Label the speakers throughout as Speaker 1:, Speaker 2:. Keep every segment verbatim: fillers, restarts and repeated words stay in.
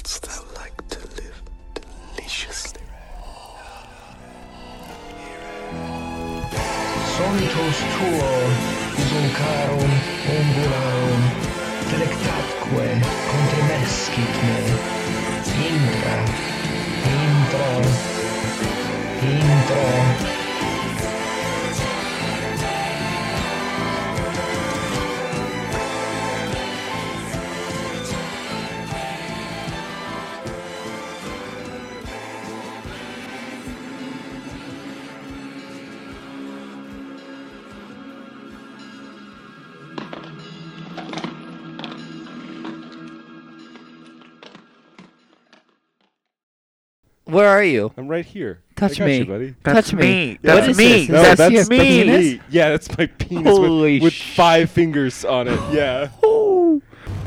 Speaker 1: wouldst thou like to live deliciously?
Speaker 2: Solitos tuo, zulcarum ungularum, delectatque contremescit me. Intra, intro, intro.
Speaker 3: Where are you?
Speaker 4: I'm right here.
Speaker 3: Touch
Speaker 4: I got
Speaker 3: me,
Speaker 4: you, buddy.
Speaker 3: Touch me.
Speaker 5: That's
Speaker 3: What is
Speaker 5: me.
Speaker 3: this?
Speaker 4: No,
Speaker 3: Is that
Speaker 4: that's
Speaker 3: your
Speaker 4: me.
Speaker 3: penis?
Speaker 4: Yeah, that's my penis
Speaker 3: Holy
Speaker 4: with, with
Speaker 3: sh-
Speaker 4: five fingers on it. Yeah.
Speaker 3: Oh.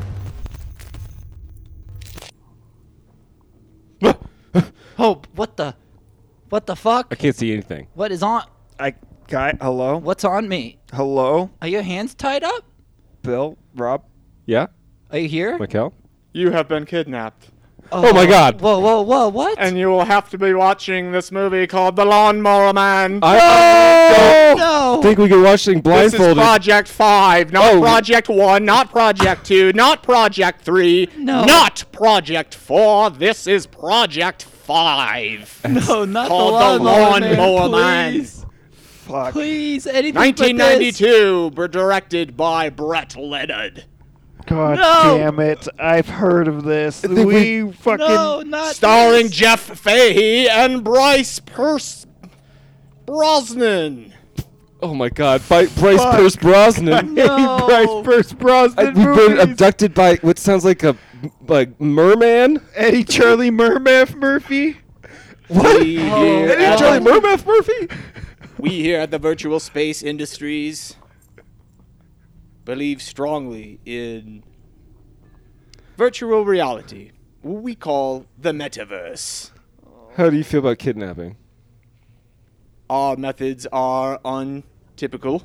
Speaker 3: Oh, what the, what the fuck?
Speaker 4: I can't see anything.
Speaker 3: What is on?
Speaker 5: I guy. Hello.
Speaker 3: What's on me?
Speaker 5: Hello.
Speaker 3: Are your hands tied up?
Speaker 5: Bill. Rob.
Speaker 4: Yeah,
Speaker 3: Are you here?
Speaker 4: Mikel?
Speaker 6: You have been kidnapped.
Speaker 4: Oh my God.
Speaker 3: Whoa, whoa, whoa! What?
Speaker 6: And you will have to be watching this movie called The Lawnmower Man.
Speaker 4: I
Speaker 3: no.
Speaker 4: think we can watch thing
Speaker 6: This is
Speaker 4: blindfolded.
Speaker 6: Project five, not
Speaker 4: Oh.
Speaker 6: Project one, not Project two, not Project three,
Speaker 3: No.
Speaker 6: not Project four. This is Project five.
Speaker 3: no, not
Speaker 6: Called
Speaker 3: the
Speaker 6: The
Speaker 3: lawnmower
Speaker 6: Lawnmower
Speaker 3: man.
Speaker 6: Man.
Speaker 3: Please,
Speaker 5: Fuck.
Speaker 3: please, anything but
Speaker 6: nineteen ninety-two, b- directed by Brett Leonard.
Speaker 5: God
Speaker 3: No.
Speaker 5: damn it! I've heard of this.
Speaker 4: think
Speaker 5: We,
Speaker 3: this.
Speaker 5: fucking.
Speaker 3: No, not
Speaker 6: Starring
Speaker 3: this.
Speaker 6: Jeff Fahey and Bryce Pers- Brosnan.
Speaker 4: Oh my God. By Bryce
Speaker 5: Fuck.
Speaker 4: Pierce Brosnan.
Speaker 3: No.
Speaker 5: Bryce First Brosnan
Speaker 4: I, we've been
Speaker 5: movies.
Speaker 4: abducted by what sounds like a like merman.
Speaker 5: Eddie Charlie Mermath Murphy.
Speaker 4: What?
Speaker 6: We
Speaker 3: Oh.
Speaker 6: here
Speaker 4: Eddie
Speaker 6: at
Speaker 4: Charlie
Speaker 6: the-
Speaker 4: Mermath Murphy?
Speaker 6: We here at the Virtual Space Industries believe strongly in virtual reality, what we call the metaverse.
Speaker 4: How do you feel about kidnapping?
Speaker 6: Our methods are untypical.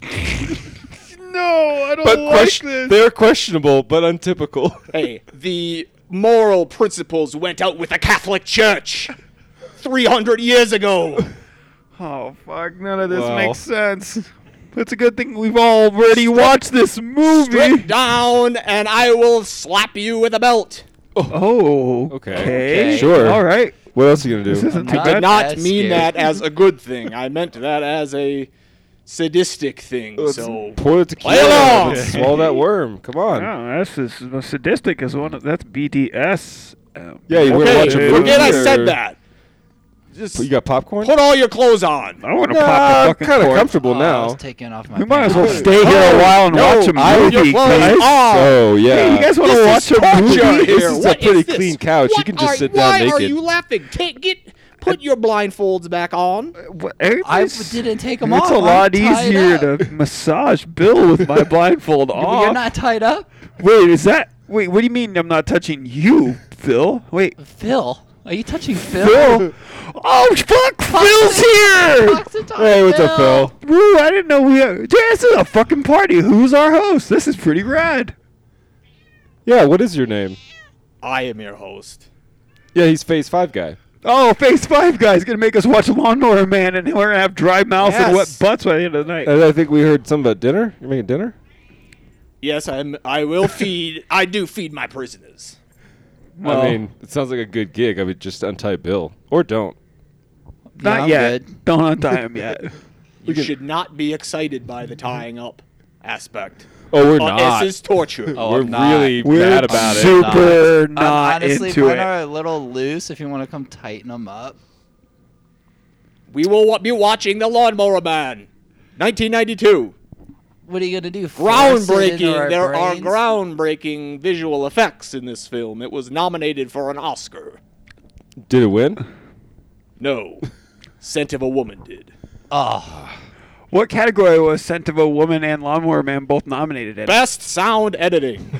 Speaker 5: No, I don't
Speaker 4: But
Speaker 5: like
Speaker 4: question-
Speaker 5: this.
Speaker 4: they're questionable, but untypical.
Speaker 6: Hey, the moral principles went out with the Catholic Church three hundred years ago.
Speaker 5: Oh fuck! None of this
Speaker 4: Wow.
Speaker 5: makes sense. It's a good thing we've already watched this movie.
Speaker 6: Strip down and I will slap you with a belt.
Speaker 5: Oh.
Speaker 4: Okay.
Speaker 3: Okay.
Speaker 4: Sure.
Speaker 5: All right.
Speaker 4: What else are you gonna
Speaker 5: This
Speaker 4: do?
Speaker 5: isn't
Speaker 3: I'm
Speaker 5: too
Speaker 3: not
Speaker 6: I
Speaker 5: bad.
Speaker 6: did not
Speaker 3: that
Speaker 6: mean
Speaker 3: scared.
Speaker 6: that as a good thing. I meant that as a sadistic thing. So
Speaker 4: Pour the tequila
Speaker 6: Play along.
Speaker 4: and swallow that worm. Come on.
Speaker 5: No, that's is, sadistic is one. Of, that's B D S. Um,
Speaker 4: Yeah, you
Speaker 6: okay,
Speaker 4: wanna watch a movie
Speaker 6: forget I
Speaker 4: or-
Speaker 6: said that. Just
Speaker 4: You got popcorn?
Speaker 6: put all your clothes on.
Speaker 5: I want to
Speaker 4: Nah,
Speaker 5: pop
Speaker 4: I'm
Speaker 5: the fucking
Speaker 4: kind of
Speaker 5: cork.
Speaker 4: comfortable
Speaker 3: Oh, I
Speaker 4: now.
Speaker 3: was taking off my
Speaker 5: We might as well
Speaker 3: pants.
Speaker 5: stay here a while and
Speaker 6: No,
Speaker 5: watch a
Speaker 6: I-
Speaker 5: movie,
Speaker 6: your clothes
Speaker 5: guys.
Speaker 6: on.
Speaker 4: Oh yeah.
Speaker 5: Hey, you guys want to
Speaker 6: This
Speaker 5: watch
Speaker 6: is
Speaker 5: a movie?
Speaker 6: torture
Speaker 4: This
Speaker 6: here.
Speaker 4: is a
Speaker 6: What
Speaker 4: pretty
Speaker 6: this?
Speaker 4: clean couch. You
Speaker 6: What
Speaker 4: can just
Speaker 6: are-
Speaker 4: sit down
Speaker 6: why
Speaker 4: naked.
Speaker 6: are you laughing? Take get put your blindfolds back on.
Speaker 5: What,
Speaker 3: I
Speaker 5: it's-
Speaker 3: didn't take them
Speaker 5: It's
Speaker 3: off.
Speaker 5: a
Speaker 3: I'm
Speaker 5: lot
Speaker 3: tied
Speaker 5: easier
Speaker 3: up.
Speaker 5: to massage Bill with my blindfold off.
Speaker 3: You're not tied up,
Speaker 5: Wait, is that? Wait, what do you mean I'm not touching you, Phil? Wait,
Speaker 3: Phil. Are you touching Phil?
Speaker 5: Phil? Oh fuck! Phil's here.
Speaker 3: Fox and Tom
Speaker 4: Hey, what's up, Phil?
Speaker 5: Woo! I didn't know we. Had, Dude, this is a fucking party. Who's our host? This is pretty rad.
Speaker 4: Yeah, what is your name?
Speaker 6: I am your host.
Speaker 4: Yeah, he's Phase Five guy.
Speaker 5: Oh, Phase Five guy's gonna make us watch Lawnmower Man, and we're gonna have dry mouths and wet
Speaker 6: Yes.
Speaker 5: butts by the end of the night.
Speaker 4: And I think we heard something about dinner. You're making dinner?
Speaker 6: Yes, I'm. I will feed. I do feed my prisoners.
Speaker 5: Well,
Speaker 4: I mean, it sounds like a good gig. I would just untie Bill. Or don't.
Speaker 3: Yeah,
Speaker 5: not
Speaker 3: I'm
Speaker 5: yet.
Speaker 3: good.
Speaker 5: Don't untie him yet.
Speaker 6: You should not be excited by the tying up aspect.
Speaker 4: Oh, we're
Speaker 6: Uh,
Speaker 4: not.
Speaker 6: This is torture.
Speaker 3: Oh,
Speaker 4: we're
Speaker 3: I'm not.
Speaker 4: really
Speaker 5: We're
Speaker 4: mad about it.
Speaker 5: super
Speaker 3: I'm
Speaker 5: not
Speaker 3: honestly,
Speaker 5: into
Speaker 3: mine
Speaker 5: it.
Speaker 3: are a little loose. If you want to come tighten them up.
Speaker 6: We will wa- be watching The Lawnmower Man, nineteen ninety-two.
Speaker 3: What are you gonna do? Force it into our
Speaker 6: Groundbreaking. There are
Speaker 3: brains?
Speaker 6: groundbreaking visual effects in this film. It was nominated for an Oscar.
Speaker 4: Did it win?
Speaker 6: No. Scent of a Woman did.
Speaker 3: Oh,
Speaker 5: What category was Scent of a Woman and Lawnmower Man both nominated in?
Speaker 6: Best sound editing.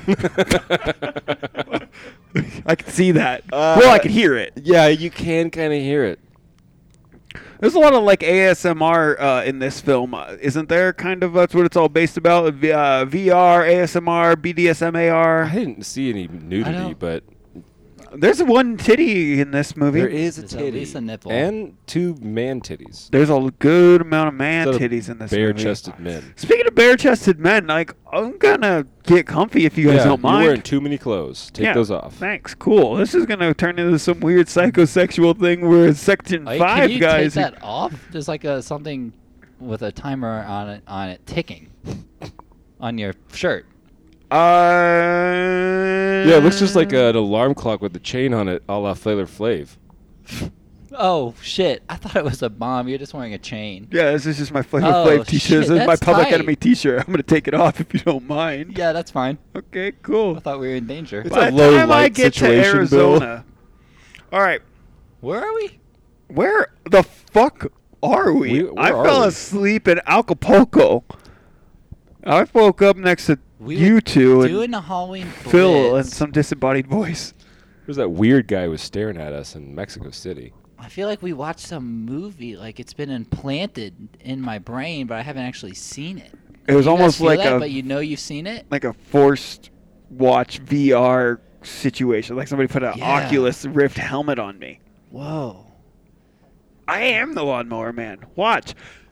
Speaker 5: I can see that.
Speaker 4: Uh,
Speaker 5: well, I can hear it.
Speaker 4: Yeah, you can kind of hear it.
Speaker 5: There's a lot of like A S M R uh, in this film, uh, isn't there? Kind of that's what it's all based about. V- uh, V R, A S M R, B D S M A
Speaker 4: I
Speaker 5: R.
Speaker 4: didn't see any nudity,
Speaker 3: don't-
Speaker 4: but
Speaker 5: There's one titty in this movie.
Speaker 4: There is a
Speaker 7: There's at
Speaker 4: titty.
Speaker 7: least a nipple.
Speaker 4: And two man titties.
Speaker 5: There's a good amount of man
Speaker 4: Instead of
Speaker 5: titties in this movie.
Speaker 4: bare-chested men.
Speaker 5: Speaking of bare-chested men, like I'm gonna get comfy if you guys
Speaker 4: yeah,
Speaker 5: don't mind.
Speaker 4: You're wearing too many clothes. Take
Speaker 5: Yeah,
Speaker 4: those off.
Speaker 5: Thanks. Cool. This is gonna turn into some weird psychosexual thing where Section
Speaker 7: Oh, you-
Speaker 5: Five
Speaker 7: can you
Speaker 5: guys.
Speaker 7: take that off? There's like a something with a timer on it on it ticking on your shirt.
Speaker 5: Uh,
Speaker 4: Yeah, it looks just like an alarm clock with a chain on it, a la Flavor Flav.
Speaker 7: Oh shit! I thought it was a bomb. You're just wearing a chain.
Speaker 5: Yeah, this is just my Flavor
Speaker 7: Oh,
Speaker 5: Flav t-shirt.
Speaker 7: shit,
Speaker 5: This is my
Speaker 7: that's
Speaker 5: Public
Speaker 7: tight.
Speaker 5: Enemy t-shirt. I'm gonna take it off if you don't mind.
Speaker 7: Yeah, that's fine.
Speaker 5: Okay, cool.
Speaker 7: I thought we were in danger.
Speaker 4: It's
Speaker 5: By
Speaker 4: a
Speaker 5: the
Speaker 4: low
Speaker 5: time I
Speaker 4: light
Speaker 5: get to
Speaker 4: situation, Bill.
Speaker 5: Arizona. All right,
Speaker 7: Where are we?
Speaker 5: where the fuck are we?
Speaker 4: We- where
Speaker 5: I
Speaker 4: are
Speaker 5: fell
Speaker 4: we?
Speaker 5: asleep in Acapulco. I woke up next to
Speaker 7: We
Speaker 5: you
Speaker 7: were
Speaker 5: two and
Speaker 7: doing a Halloween
Speaker 5: Phil and
Speaker 7: blitz.
Speaker 5: some disembodied voice.
Speaker 4: There's that weird guy who was staring at us in Mexico City.
Speaker 7: I feel like we watched some movie, like it's been implanted in my brain, but I haven't actually seen it.
Speaker 5: It was
Speaker 7: You guys
Speaker 5: almost
Speaker 7: feel
Speaker 5: like
Speaker 7: that,
Speaker 5: a
Speaker 7: but you know you've seen it.
Speaker 5: like a forced watch V R situation. Like somebody put an
Speaker 7: Yeah.
Speaker 5: Oculus Rift helmet on me.
Speaker 7: Whoa.
Speaker 5: I am the lawnmower man. Watch.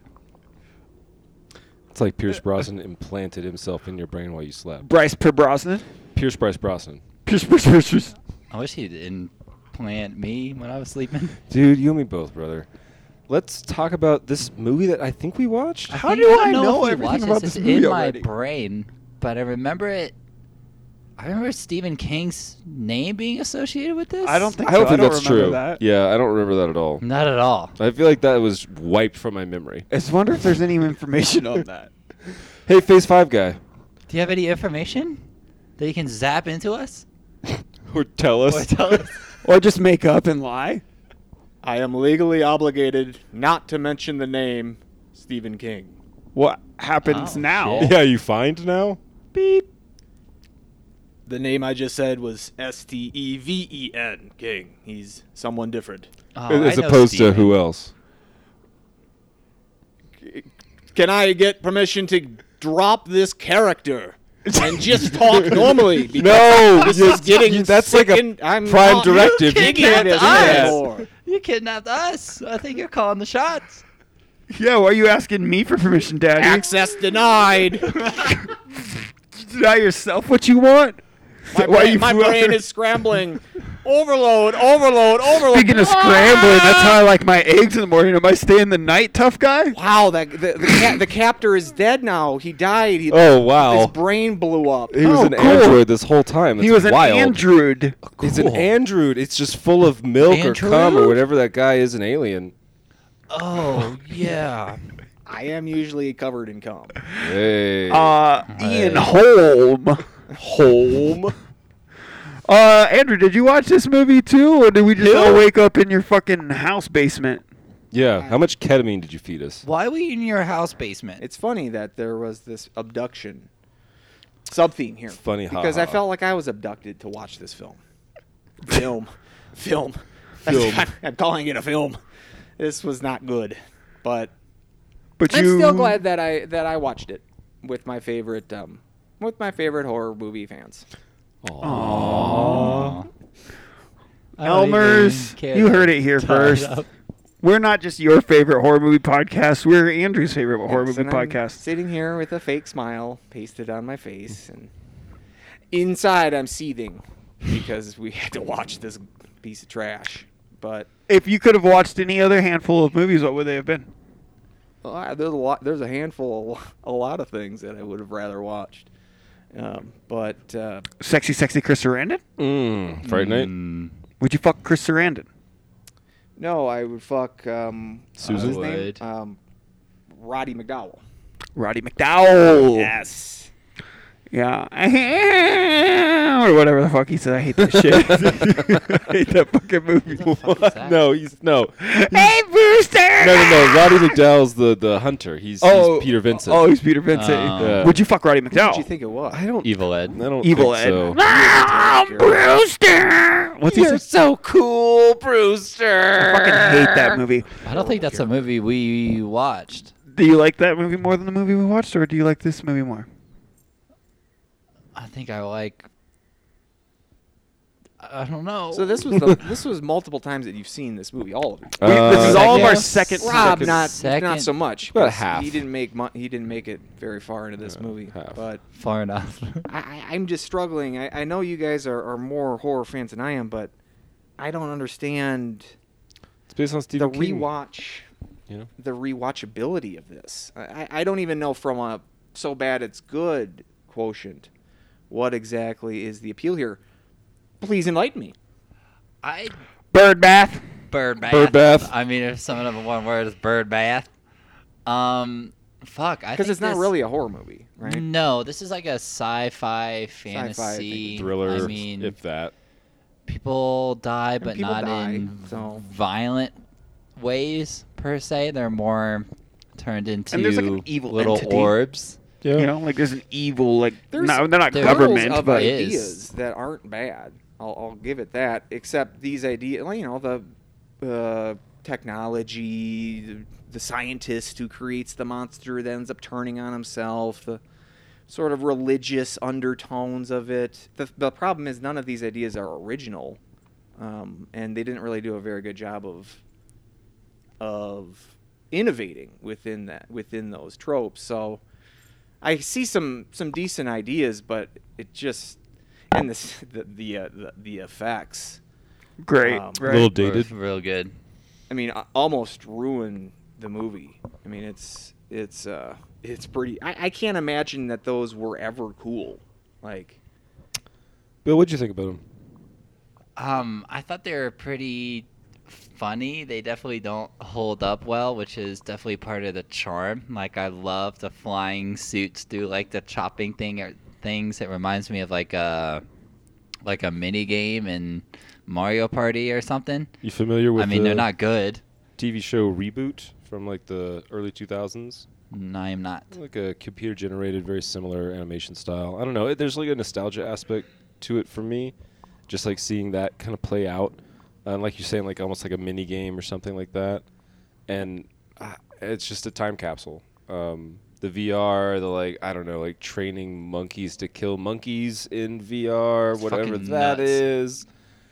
Speaker 4: It's like Pierce Brosnan implanted himself in your brain while you slept.
Speaker 5: Bryce Per Brosnan.
Speaker 4: Pierce Bryce Brosnan.
Speaker 5: Pierce, Pierce, Pierce, Pierce.
Speaker 7: I wish he didn't plant me when I was sleeping.
Speaker 4: Dude, you and me both, brother. Let's talk about this movie that I think we watched.
Speaker 5: How
Speaker 7: think-
Speaker 5: do
Speaker 7: don't
Speaker 5: I know
Speaker 7: if we
Speaker 5: everything
Speaker 7: watched
Speaker 5: about
Speaker 7: It's
Speaker 5: this movie
Speaker 7: in
Speaker 5: already?
Speaker 7: my brain, but I remember it. I remember Stephen King's name being associated with this.
Speaker 5: I don't think
Speaker 4: I don't
Speaker 5: so.
Speaker 4: think
Speaker 5: I don't
Speaker 4: that's
Speaker 5: remember
Speaker 4: true.
Speaker 5: that.
Speaker 4: Yeah, I don't remember that at all.
Speaker 7: Not at all.
Speaker 4: I feel like that was wiped from my memory.
Speaker 5: I just wonder if there's any information on that.
Speaker 4: Hey, Phase five guy.
Speaker 7: Do you have any information that you can zap into us?
Speaker 4: Or tell us.
Speaker 7: Or tell us?
Speaker 5: Or just make up and lie.
Speaker 6: I am legally obligated not to mention the name Stephen King.
Speaker 5: What happens
Speaker 7: Oh,
Speaker 5: now?
Speaker 7: shit.
Speaker 4: Yeah, you find now?
Speaker 5: Beep.
Speaker 6: The name I just said was S T E V E N, King. He's someone different.
Speaker 7: Oh,
Speaker 4: As
Speaker 7: I know
Speaker 4: opposed
Speaker 7: Steven.
Speaker 4: to who else?
Speaker 6: Can I get permission to drop this character and just talk normally? Because
Speaker 4: No,
Speaker 6: this
Speaker 4: you-
Speaker 6: is getting
Speaker 4: you- that's like a
Speaker 6: sickened. I'm
Speaker 4: prime
Speaker 6: not
Speaker 4: directive. You
Speaker 6: taking
Speaker 7: can't
Speaker 6: it as
Speaker 7: us.
Speaker 6: anymore.
Speaker 7: You kidnapped us. I think you're calling the shots.
Speaker 5: Yeah, why are you asking me for permission, Daddy?
Speaker 6: Access denied.
Speaker 5: Deny yourself what you want.
Speaker 6: My,
Speaker 5: Why
Speaker 6: brain,
Speaker 5: you
Speaker 6: my
Speaker 5: flew out
Speaker 6: brain
Speaker 5: there?
Speaker 6: is scrambling. Overload, overload, overload.
Speaker 5: Speaking of scrambling, that's how I like my eggs in the morning. Am I staying the night, tough guy?
Speaker 6: Wow, that the the, ca- the captor is dead now. He died. He,
Speaker 4: Oh, wow.
Speaker 6: His brain blew up.
Speaker 4: He was
Speaker 5: Oh,
Speaker 4: an
Speaker 5: cool.
Speaker 4: android this whole time.
Speaker 5: He
Speaker 4: That's
Speaker 5: was an
Speaker 4: wild.
Speaker 5: android.
Speaker 4: It's an
Speaker 7: Cool.
Speaker 4: android. It's just full of milk or cum or
Speaker 7: Android?
Speaker 4: whatever that guy is, an alien.
Speaker 7: Oh, yeah.
Speaker 6: I am usually covered in cum.
Speaker 4: Hey.
Speaker 5: Uh, Ian
Speaker 7: Hey.
Speaker 5: Holm.
Speaker 4: Home.
Speaker 5: Uh, Andrew, did you watch this movie too, or did we just all wake up in your fucking house basement?
Speaker 4: Yeah. How much ketamine did you feed us?
Speaker 7: Why were you in your house basement?
Speaker 6: It's funny that there was this abduction something here.
Speaker 4: Funny,
Speaker 6: because I
Speaker 4: haha.
Speaker 6: felt like I was abducted to watch this film. Film, film,
Speaker 4: Film.
Speaker 6: I'm, I'm calling it a film. This was not good, but
Speaker 5: But
Speaker 6: I'm
Speaker 5: you
Speaker 6: still glad that I that I watched it with my favorite um with my favorite horror movie fans.
Speaker 7: Aww.
Speaker 5: Elmers, you heard it here first. We're not just your favorite horror movie podcast. We're Andrew's favorite horror
Speaker 6: Yes,
Speaker 5: movie
Speaker 6: and I'm
Speaker 5: podcast.
Speaker 6: sitting here with a fake smile pasted on my face, and inside I'm seething because we had to watch this piece of trash. But
Speaker 5: If you could have watched any other handful of movies, what would they have been?
Speaker 6: well, I- there's a lot. There's a handful, a lot of things that I would have rather watched. Um, but uh,
Speaker 5: Sexy, sexy Chris Sarandon?
Speaker 4: Mmm. Fright Night?
Speaker 7: Mm.
Speaker 5: Would you fuck Chris Sarandon?
Speaker 6: no, I would fuck um,
Speaker 4: Susan?
Speaker 6: what's his name?
Speaker 7: Would.
Speaker 6: Um, Roddy McDowell.
Speaker 5: Roddy McDowell.
Speaker 6: Yes.
Speaker 5: Yeah. Or whatever the fuck he said. I hate that shit. I hate that fucking movie.
Speaker 7: What the fuck is that?
Speaker 4: No, he's no.
Speaker 5: Hey, Brewster!
Speaker 4: No, no, no. Roddy McDowell's the, the hunter. He's, he's Peter Vincent.
Speaker 5: Oh, he's Peter Vincent.
Speaker 7: Oh.
Speaker 4: Yeah.
Speaker 5: Would you fuck Roddy
Speaker 6: Who
Speaker 5: McDowell?
Speaker 6: did you think it was?
Speaker 4: I don't.
Speaker 7: Evil Ed.
Speaker 4: I don't
Speaker 5: Evil
Speaker 4: think
Speaker 5: Ed.
Speaker 4: so.
Speaker 5: Ah, Brewster! What's he say?
Speaker 4: so cool, Brewster.
Speaker 5: I fucking hate that movie.
Speaker 7: I don't think that's a movie we watched.
Speaker 5: Do you like that movie more than the movie we watched, or do you like this movie more?
Speaker 7: I think I like I don't know.
Speaker 6: So this was the, this was multiple times that you've seen this movie, all of you.
Speaker 5: We- this is
Speaker 4: Uh,
Speaker 5: all of our
Speaker 7: second-
Speaker 5: second.
Speaker 6: Rob,
Speaker 5: second-
Speaker 6: not
Speaker 7: second-
Speaker 6: not so much.
Speaker 4: About
Speaker 6: 'cause
Speaker 4: half.
Speaker 6: He didn't make mu- he didn't make it very far into this
Speaker 4: Yeah,
Speaker 6: movie.
Speaker 4: half.
Speaker 6: But
Speaker 7: far enough.
Speaker 6: I, I, I'm just struggling. I, I know you guys are, are more horror fans than I am, but I don't understand
Speaker 4: It's based on
Speaker 6: the
Speaker 4: Stephen King.
Speaker 6: rewatch,
Speaker 4: You know?
Speaker 6: the rewatchability of this. I, I- I don't even know from a so bad it's good quotient what exactly is the appeal here. Please enlighten me.
Speaker 7: I
Speaker 5: Bird bath.
Speaker 7: bird bath.
Speaker 4: Bird bath.
Speaker 7: I mean, if some of them in one word is bird bath. Um, fuck. I
Speaker 6: Because
Speaker 7: think
Speaker 6: it's not
Speaker 7: this-
Speaker 6: really a horror movie, right?
Speaker 7: No, this is like a sci-fi fantasy
Speaker 4: Thriller,
Speaker 7: I mean,
Speaker 4: if that.
Speaker 7: people die, but
Speaker 6: people
Speaker 7: not
Speaker 6: die,
Speaker 7: in
Speaker 6: so-
Speaker 7: violent ways per se. They're more turned into
Speaker 5: there's, like, an evil
Speaker 7: little
Speaker 5: entity.
Speaker 7: orbs.
Speaker 4: Yeah.
Speaker 5: You know, like there's an evil, like
Speaker 6: There's
Speaker 5: no, they're not
Speaker 7: there's
Speaker 5: government,
Speaker 6: kernels of
Speaker 5: but
Speaker 7: Is.
Speaker 6: ideas that aren't bad. I'll, I'll give it that. Except these ideas, you know, the uh, technology, the, the scientist who creates the monster that ends up turning on himself, the sort of religious undertones of it. The, the problem is none of these ideas are original, um, and they didn't really do a very good job of of innovating within that within those tropes. So I see some some decent ideas, but it just and this the the uh, the, the effects.
Speaker 5: great.
Speaker 6: Um,
Speaker 4: A little
Speaker 7: Real-
Speaker 4: dated.
Speaker 7: Real good.
Speaker 6: I mean, a- almost ruin the movie. I mean, it's it's uh it's pretty. I, I can't imagine that those were ever cool. Like,
Speaker 4: Bill, what'd you think about him?
Speaker 7: Um, I thought they were pretty funny. They definitely don't hold up well, which is definitely part of the charm. Like, I love the flying suits do like the chopping thing or things. It reminds me of like a like a mini game in Mario Party or something.
Speaker 4: You familiar with
Speaker 7: I mean,
Speaker 4: the
Speaker 7: they're not good.
Speaker 4: T V show Reboot from like the early two thousands?
Speaker 7: No, I'm not.
Speaker 4: Like a computer generated, very similar animation style. I don't know. There's like a nostalgia aspect to it for me. Just like seeing that kind of play out. And like you're saying, like almost like a mini game or something like that. And uh, it's just a time capsule. Um, the V R, the like, I don't know, like training monkeys to kill monkeys in V R,
Speaker 7: It's
Speaker 4: whatever
Speaker 7: fucking
Speaker 4: that
Speaker 7: nuts.
Speaker 4: is.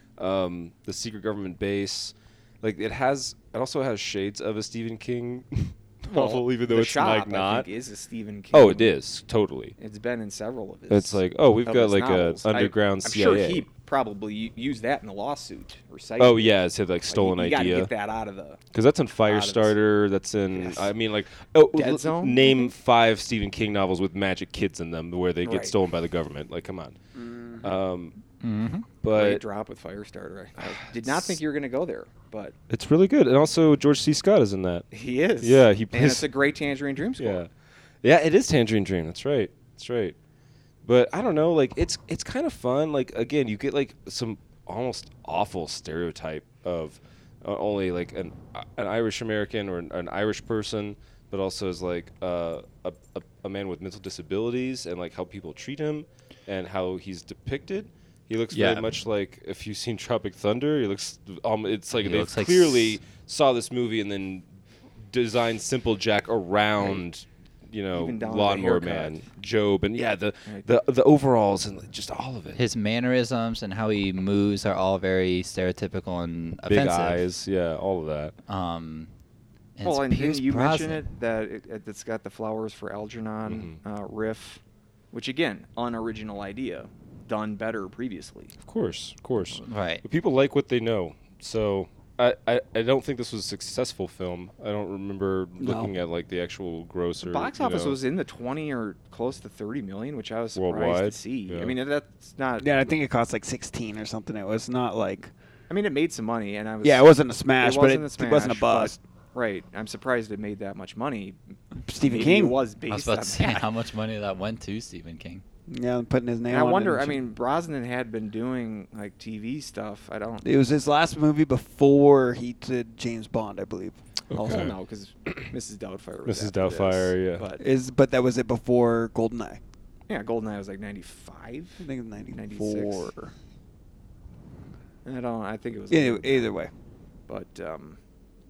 Speaker 4: Um, the secret government base. Like it has, it also has shades of a Stephen King novel, even though
Speaker 6: the
Speaker 4: it's
Speaker 6: Shop,
Speaker 4: like
Speaker 6: I
Speaker 4: not.
Speaker 6: think, is a Stephen King.
Speaker 4: Oh, it is totally.
Speaker 6: It's been in several of his.
Speaker 4: It's like, oh, we've
Speaker 6: of
Speaker 4: got
Speaker 6: his
Speaker 4: like
Speaker 6: novels.
Speaker 4: a underground
Speaker 6: I, I'm
Speaker 4: C I A.
Speaker 6: sure he probably u- used that in the lawsuit or cited
Speaker 4: Oh
Speaker 6: it.
Speaker 4: yeah, it's a, like
Speaker 6: Like,
Speaker 4: stolen
Speaker 6: you, you
Speaker 4: idea.
Speaker 6: gotta get that out of the.
Speaker 4: Because that's in
Speaker 6: out of this.
Speaker 4: Firestarter. That's in.
Speaker 6: Yes.
Speaker 4: I mean, like, oh,
Speaker 6: Dead
Speaker 4: l-
Speaker 6: Zone?
Speaker 4: name five Stephen King novels with magic kids in them where they get
Speaker 6: Right.
Speaker 4: stolen by the government. Like, come on. Um,
Speaker 7: Mm-hmm.
Speaker 6: Great
Speaker 4: but
Speaker 6: drop with Firestarter. I, I did not think you were gonna go there, but
Speaker 4: it's really good, and also George C. Scott is in that.
Speaker 6: he is.
Speaker 4: Yeah, he
Speaker 6: And
Speaker 4: plays-
Speaker 6: it's a great Tangerine Dream score.
Speaker 4: Yeah, yeah, it is Tangerine Dream. That's right. That's right. But I don't know. Like, it's it's kind of fun. Like, again, you get like some almost awful stereotype of uh, only like an an Irish American or an, an Irish person, but also as like uh, a, a a man with mental disabilities and like how people treat him and how he's depicted. He looks
Speaker 7: Yeah.
Speaker 4: very much like, if you've seen Tropic Thunder, he looks. Um, it's like
Speaker 7: He
Speaker 4: they
Speaker 7: looks like
Speaker 4: clearly
Speaker 7: s-
Speaker 4: saw this movie and then designed Simple Jack around, you know,
Speaker 6: Even down to the
Speaker 4: Lawnmower
Speaker 6: haircut.
Speaker 4: Man, Job, and yeah, the
Speaker 6: Right.
Speaker 4: the the overalls and just all of it.
Speaker 7: His mannerisms and how he moves are all very stereotypical and
Speaker 4: Big
Speaker 7: offensive.
Speaker 4: eyes, yeah, all of that.
Speaker 7: Um, and
Speaker 6: Well,
Speaker 7: it's
Speaker 6: and
Speaker 7: Pierce
Speaker 6: didn't you mention
Speaker 7: Brosnan.
Speaker 6: it that it, it- it's got the Flowers for Algernon
Speaker 4: Mhm.
Speaker 6: uh, riff, which again, unoriginal idea, done better previously.
Speaker 4: Of course, of course.
Speaker 7: Right.
Speaker 4: But people like what they know, so I, I, I don't think this was a successful film. I don't remember looking at like the actual gross
Speaker 6: The
Speaker 4: or
Speaker 6: box
Speaker 4: you
Speaker 6: office
Speaker 4: know.
Speaker 6: was in the twenty or close to thirty million, which I was surprised
Speaker 4: Worldwide?
Speaker 6: to see.
Speaker 4: Yeah.
Speaker 6: I mean, that's not.
Speaker 5: yeah, I think it cost like sixteen or something. It was not like
Speaker 6: I mean, it made some money, and I was.
Speaker 5: yeah, it wasn't a smash,
Speaker 6: it
Speaker 5: but
Speaker 6: wasn't
Speaker 5: it,
Speaker 6: a smash,
Speaker 5: it wasn't a
Speaker 6: but-
Speaker 5: bust.
Speaker 6: Right. I'm surprised it made that much money.
Speaker 5: Stephen
Speaker 6: Maybe
Speaker 5: King
Speaker 6: It was based
Speaker 7: I was about
Speaker 6: on
Speaker 7: to say
Speaker 6: that.
Speaker 7: how much money that went to Stephen King.
Speaker 5: Yeah, putting his name.
Speaker 6: And I
Speaker 5: on it
Speaker 6: wonder.
Speaker 5: and
Speaker 6: I
Speaker 5: shit.
Speaker 6: mean, Brosnan had been doing like T V stuff. I don't.
Speaker 5: it was his last movie before he did James Bond, I believe. Also,
Speaker 4: Okay.
Speaker 6: Well, no, because Missus Doubtfire. Was
Speaker 4: Missus
Speaker 6: after this,
Speaker 4: Doubtfire, yeah.
Speaker 6: But
Speaker 5: is but that was it before Goldeneye.
Speaker 6: yeah, Goldeneye was like ninety-five.
Speaker 5: I think it was
Speaker 6: ninety-six.
Speaker 5: ninety-four.
Speaker 6: I don't. I think it was.
Speaker 5: Either,
Speaker 6: older.
Speaker 5: either way,
Speaker 6: But um,